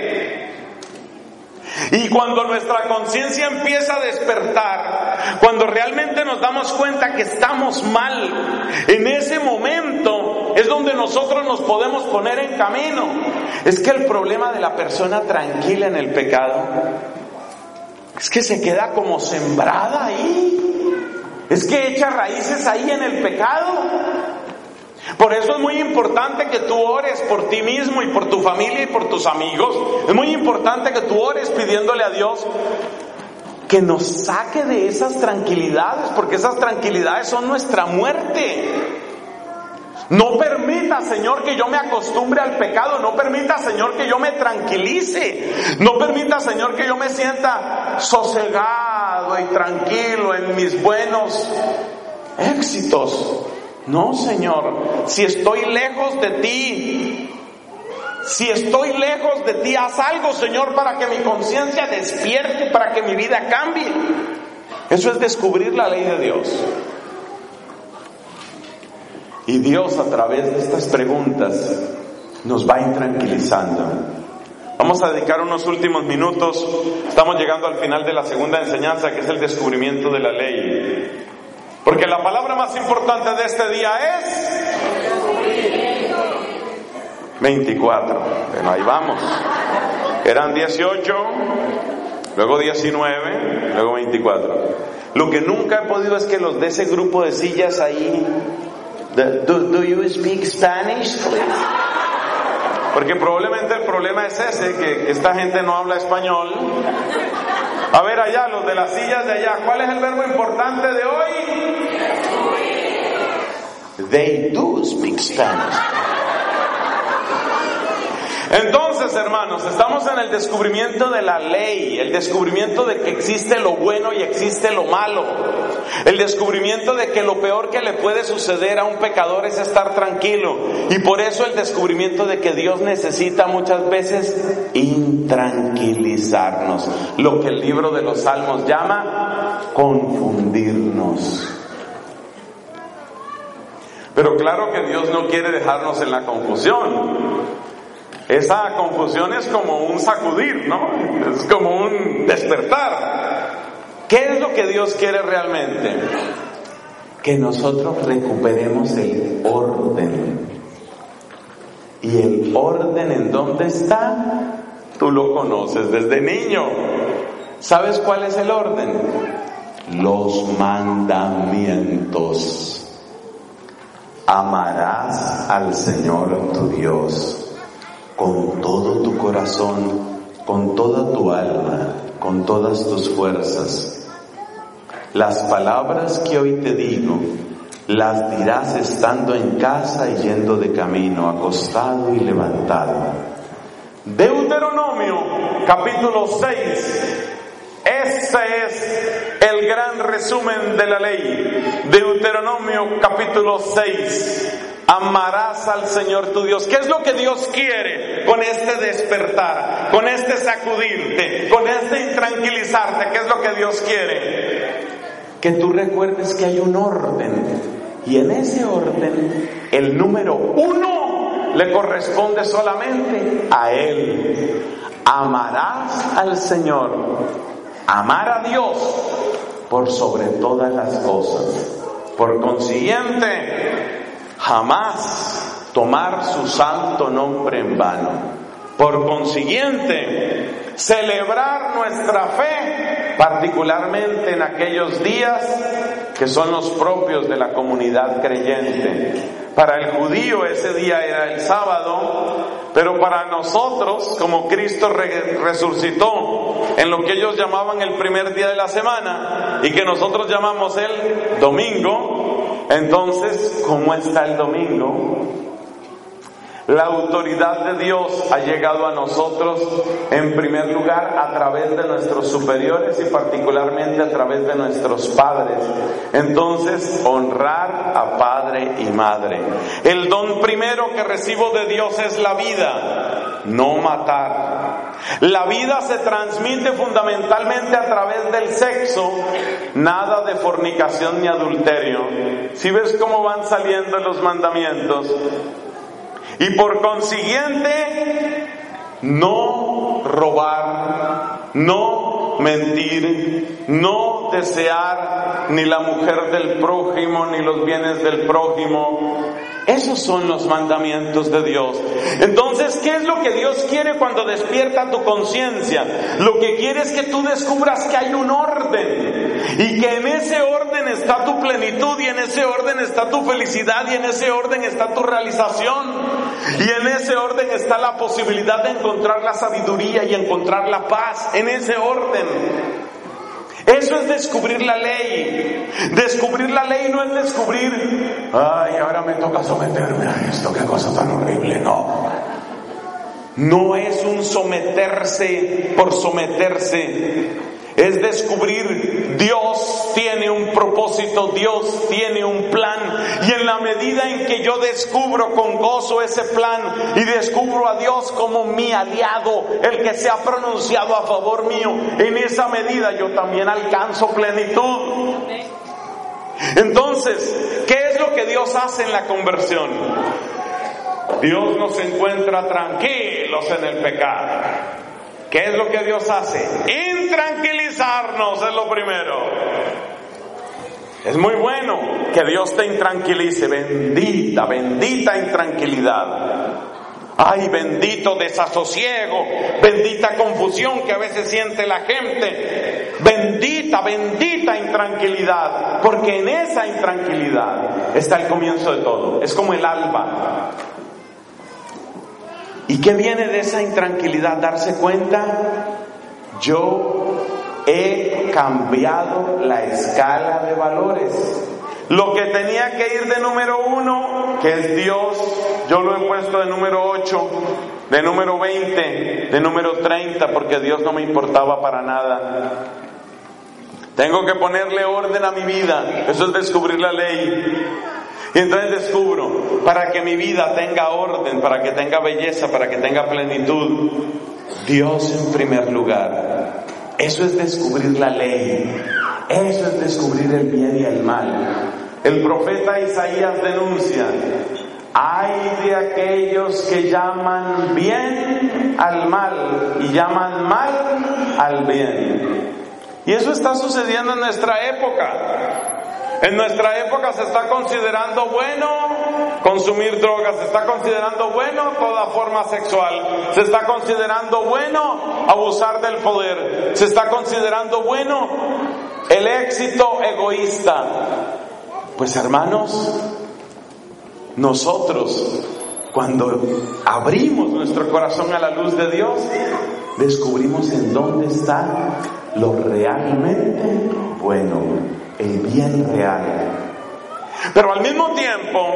Y cuando nuestra conciencia empieza a despertar, cuando realmente nos damos cuenta que estamos mal, en ese momento es donde nosotros nos podemos poner en camino. Es que el problema de la persona tranquila en el pecado es que se queda como sembrada ahí, es que echa raíces ahí en el pecado. Por eso es muy importante que tú ores por ti mismo y por tu familia y por tus amigos. Es muy importante que tú ores pidiéndole a Dios que nos saque de esas tranquilidades, porque esas tranquilidades son nuestra muerte. No permita, Señor, que yo me acostumbre al pecado. No permita, Señor, que yo me tranquilice. No permita, Señor, que yo me sienta sosegado y tranquilo en mis buenos éxitos. No, Señor, si estoy lejos de ti, si estoy lejos de ti, haz algo, Señor, para que mi conciencia despierte, para que mi vida cambie. Eso es descubrir la ley de Dios. Y Dios, a través de estas preguntas, nos va intranquilizando. Vamos a dedicar unos últimos minutos. Estamos llegando al final de la segunda enseñanza, que es el descubrimiento de la ley. Porque la palabra más importante de este día es veinticuatro. Bueno, ahí vamos. Eran dieciocho, luego diecinueve, luego veinticuatro. Lo que nunca he podido es que los de ese grupo de sillas ahí, do, do you speak Spanish, please? Porque probablemente el problema es ese, que esta gente no habla español. A ver allá, los de las sillas de allá, ¿cuál es el verbo importante de hoy? They do speak Spanish. Entonces, hermanos, estamos en el descubrimiento de la ley, el descubrimiento de que existe lo bueno y existe lo malo, el descubrimiento de que lo peor que le puede suceder a un pecador es estar tranquilo, y por eso el descubrimiento de que Dios necesita muchas veces intranquilizarnos, lo que el libro de los Salmos llama confundirnos. Pero claro que Dios no quiere dejarnos en la confusión. Esa confusión es como un sacudir, ¿no? Es como un despertar. ¿Qué es lo que Dios quiere realmente? Que nosotros recuperemos el orden. ¿Y el orden en dónde está? Tú lo conoces desde niño. ¿Sabes cuál es el orden? Los mandamientos. Amarás al Señor tu Dios con todo tu corazón, con toda tu alma, con todas tus fuerzas. Las palabras que hoy te digo, las dirás estando en casa y yendo de camino, acostado y levantado. Deuteronomio, capítulo seis. Este es el gran resumen de la ley. Deuteronomio, capítulo seis. Amarás al Señor tu Dios. ¿Qué es lo que Dios quiere con este despertar, con este sacudirte, con este intranquilizarte? ¿Qué es lo que Dios quiere? Que tú recuerdes que hay un orden, y en ese orden el número uno le corresponde solamente a Él. Amarás al Señor, amar a Dios por sobre todas las cosas. Por consiguiente, jamás tomar su santo nombre en vano. Por consiguiente, celebrar nuestra fe, particularmente en aquellos días que son los propios de la comunidad creyente. Para el judío ese día era el sábado, pero para nosotros, como Cristo re- resucitó en lo que ellos llamaban el primer día de la semana y que nosotros llamamos el domingo, entonces, ¿cómo está el domingo? La autoridad de Dios ha llegado a nosotros en primer lugar a través de nuestros superiores y particularmente a través de nuestros padres. Entonces, honrar a padre y madre. El don primero que recibo de Dios es la vida, no matar. La vida se transmite fundamentalmente a través del sexo, nada de fornicación ni adulterio. Si ves cómo van saliendo los mandamientos. Y por consiguiente, no robar, no mentir, no desear ni la mujer del prójimo, ni los bienes del prójimo. Esos son los mandamientos de Dios. Entonces, ¿qué es lo que Dios quiere cuando despierta tu conciencia? Lo que quiere es que tú descubras que hay un orden y que en ese orden está tu plenitud y en ese orden está tu felicidad y en ese orden está tu realización y en ese orden está la posibilidad de encontrar la sabiduría y encontrar la paz. En ese orden. Eso es descubrir la ley. Descubrir la ley no es descubrir, ay, ahora me toca someterme a esto, qué cosa tan horrible. No. No es un someterse por someterse. Es descubrir, Dios tiene un propósito, Dios tiene un plan. Y en la medida en que yo descubro con gozo ese plan y descubro a Dios como mi aliado, el que se ha pronunciado a favor mío, en esa medida yo también alcanzo plenitud. Entonces, ¿qué es lo que Dios hace en la conversión? Dios nos encuentra tranquilos en el pecado. ¿Qué es lo que Dios hace? Intranquilizarnos es lo primero. Es muy bueno que Dios te intranquilice. Bendita, bendita intranquilidad. Ay, bendito desasosiego, bendita confusión que a veces siente la gente. Bendita, bendita intranquilidad. Porque en esa intranquilidad está el comienzo de todo. Es como el alba. ¿Y qué viene de esa intranquilidad? Darse cuenta, yo he cambiado la escala de valores. Lo que tenía que ir de número uno, que es Dios, yo lo he puesto de número ocho, de número veinte, de número treinta, porque Dios no me importaba para nada. Tengo que ponerle orden a mi vida, eso es descubrir la ley. Y entonces descubro, para que mi vida tenga orden, para que tenga belleza, para que tenga plenitud, Dios en primer lugar. Eso es descubrir la ley. Eso es descubrir el bien y el mal. El profeta Isaías denuncia, ay de aquellos que llaman bien al mal y llaman mal al bien. Y eso está sucediendo en nuestra época. En nuestra época se está considerando bueno consumir drogas, se está considerando bueno toda forma sexual, se está considerando bueno abusar del poder, se está considerando bueno el éxito egoísta. Pues hermanos, nosotros cuando abrimos nuestro corazón a la luz de Dios, descubrimos en dónde está lo realmente bueno, el bien real. Pero al mismo tiempo,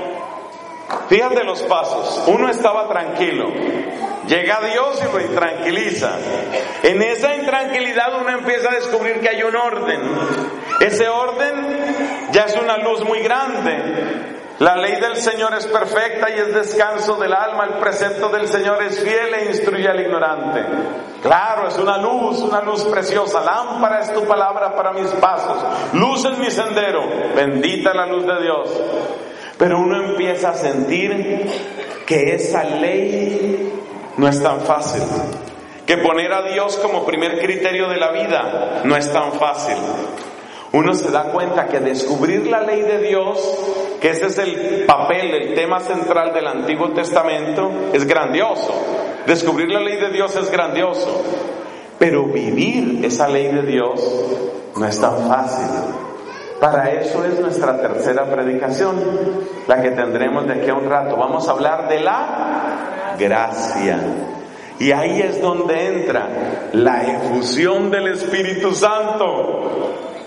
fíjate los pasos. Uno estaba tranquilo, llega Dios y lo intranquiliza. En esa intranquilidad uno empieza a descubrir que hay un orden. Ese orden ya es una luz muy grande. La ley del Señor es perfecta y es descanso del alma. El precepto del Señor es fiel e instruye al ignorante. Claro, es una luz, una luz preciosa. Lámpara es tu palabra para mis pasos, luz en mi sendero. Bendita la luz de Dios. Pero uno empieza a sentir que esa ley no es tan fácil. Que poner a Dios como primer criterio de la vida no es tan fácil. Uno se da cuenta que descubrir la ley de Dios, que ese es el papel, el tema central del Antiguo Testamento, es grandioso. Descubrir la ley de Dios es grandioso. Pero vivir esa ley de Dios no es tan fácil. Para eso es nuestra tercera predicación, la que tendremos de aquí a un rato. Vamos a hablar de la gracia. Y ahí es donde entra la efusión del Espíritu Santo.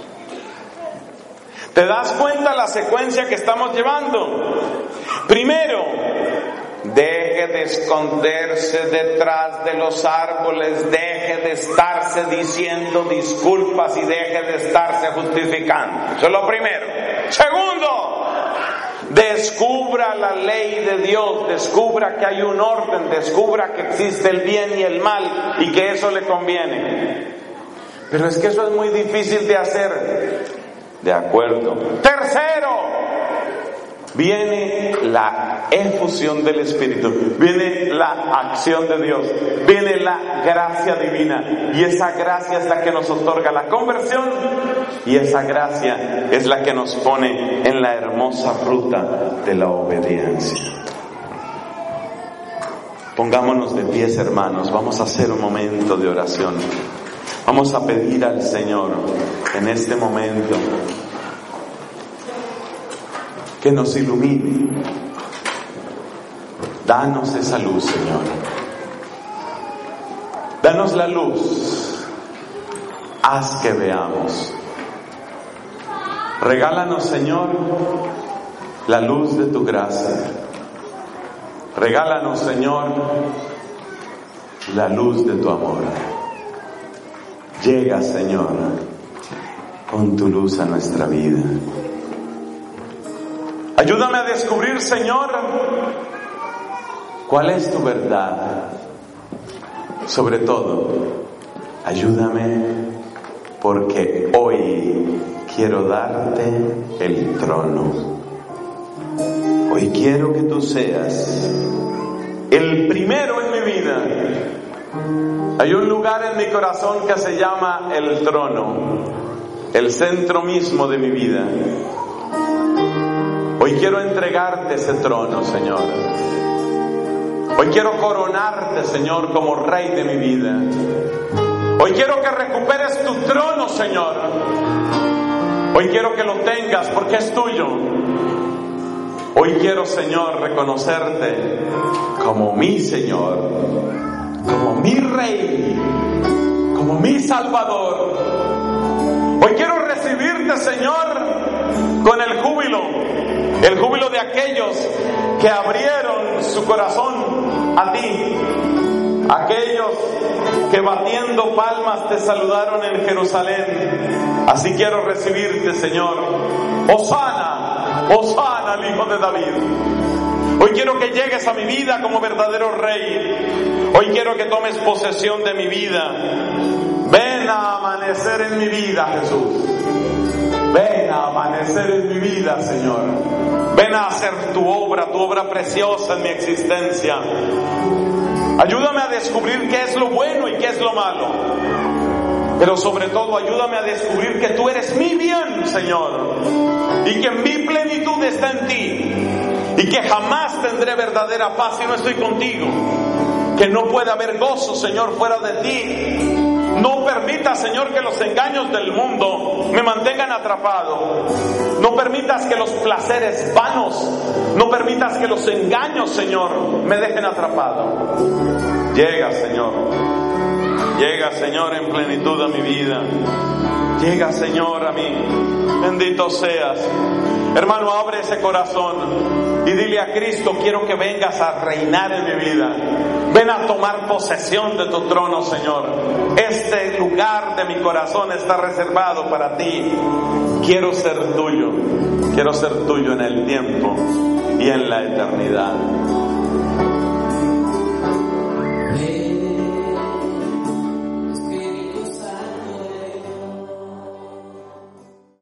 ¿Te das cuenta la secuencia que estamos llevando? Primero, deje de esconderse detrás de los árboles, deje de estarse diciendo disculpas y deje de estarse justificando. Eso es lo primero. Segundo, descubra la ley de Dios, descubra que hay un orden, descubra que existe el bien y el mal y que eso le conviene. Pero es que eso es muy difícil de hacer. De acuerdo. Tercero, viene la efusión del Espíritu, viene la acción de Dios, viene la gracia divina, y esa gracia es la que nos otorga la conversión, y esa gracia es la que nos pone en la hermosa ruta de la obediencia. Pongámonos de pies, hermanos, vamos a hacer un momento de oración. Vamos a pedir al Señor en este momento que nos ilumine. Danos esa luz, Señor. Danos la luz. Haz que veamos. Regálanos, Señor, la luz de tu gracia. Regálanos, Señor, la luz de tu amor. Llega, Señor, con tu luz a nuestra vida. Ayúdame a descubrir, Señor, cuál es tu verdad. Sobre todo, ayúdame porque hoy quiero darte el trono. Hoy quiero que tú seas el primero en mi vida. Hay un lugar en mi corazón que se llama el trono, el centro mismo de mi vida. Hoy quiero entregarte ese trono, Señor. Hoy quiero coronarte, Señor, como Rey de mi vida. Hoy quiero que recuperes tu trono, Señor. Hoy quiero que lo tengas porque es tuyo. Hoy quiero, Señor, reconocerte como mi Señor, como mi Rey, como mi Salvador. Hoy quiero recibirte, Señor, con el júbilo, el júbilo de aquellos que abrieron su corazón a ti, aquellos que batiendo palmas te saludaron en Jerusalén. Así quiero recibirte, Señor. Hosana, Hosana al Hijo de David. Hoy quiero que llegues a mi vida como verdadero Rey. Hoy quiero que tomes posesión de mi vida. Ven a amanecer en mi vida, Jesús. Ven a amanecer en mi vida, Señor. Ven a hacer tu obra, tu obra preciosa en mi existencia. Ayúdame a descubrir qué es lo bueno y qué es lo malo. Pero sobre todo, ayúdame a descubrir que tú eres mi bien, Señor. Y que mi plenitud está en ti. Y que jamás tendré verdadera paz si no estoy contigo. Que no puede haber gozo, Señor, fuera de ti. No permitas, Señor, que los engaños del mundo me mantengan atrapado. No permitas que los placeres vanos, no permitas que los engaños, Señor, me dejen atrapado. Llega, Señor. Llega, Señor, en plenitud a mi vida. Llega, Señor, a mí. Bendito seas. Hermano, abre ese corazón y dile a Cristo: quiero que vengas a reinar en mi vida. Ven a tomar posesión de tu trono, Señor. Este lugar de mi corazón está reservado para ti. Quiero ser tuyo. Quiero ser tuyo en el tiempo y en la eternidad.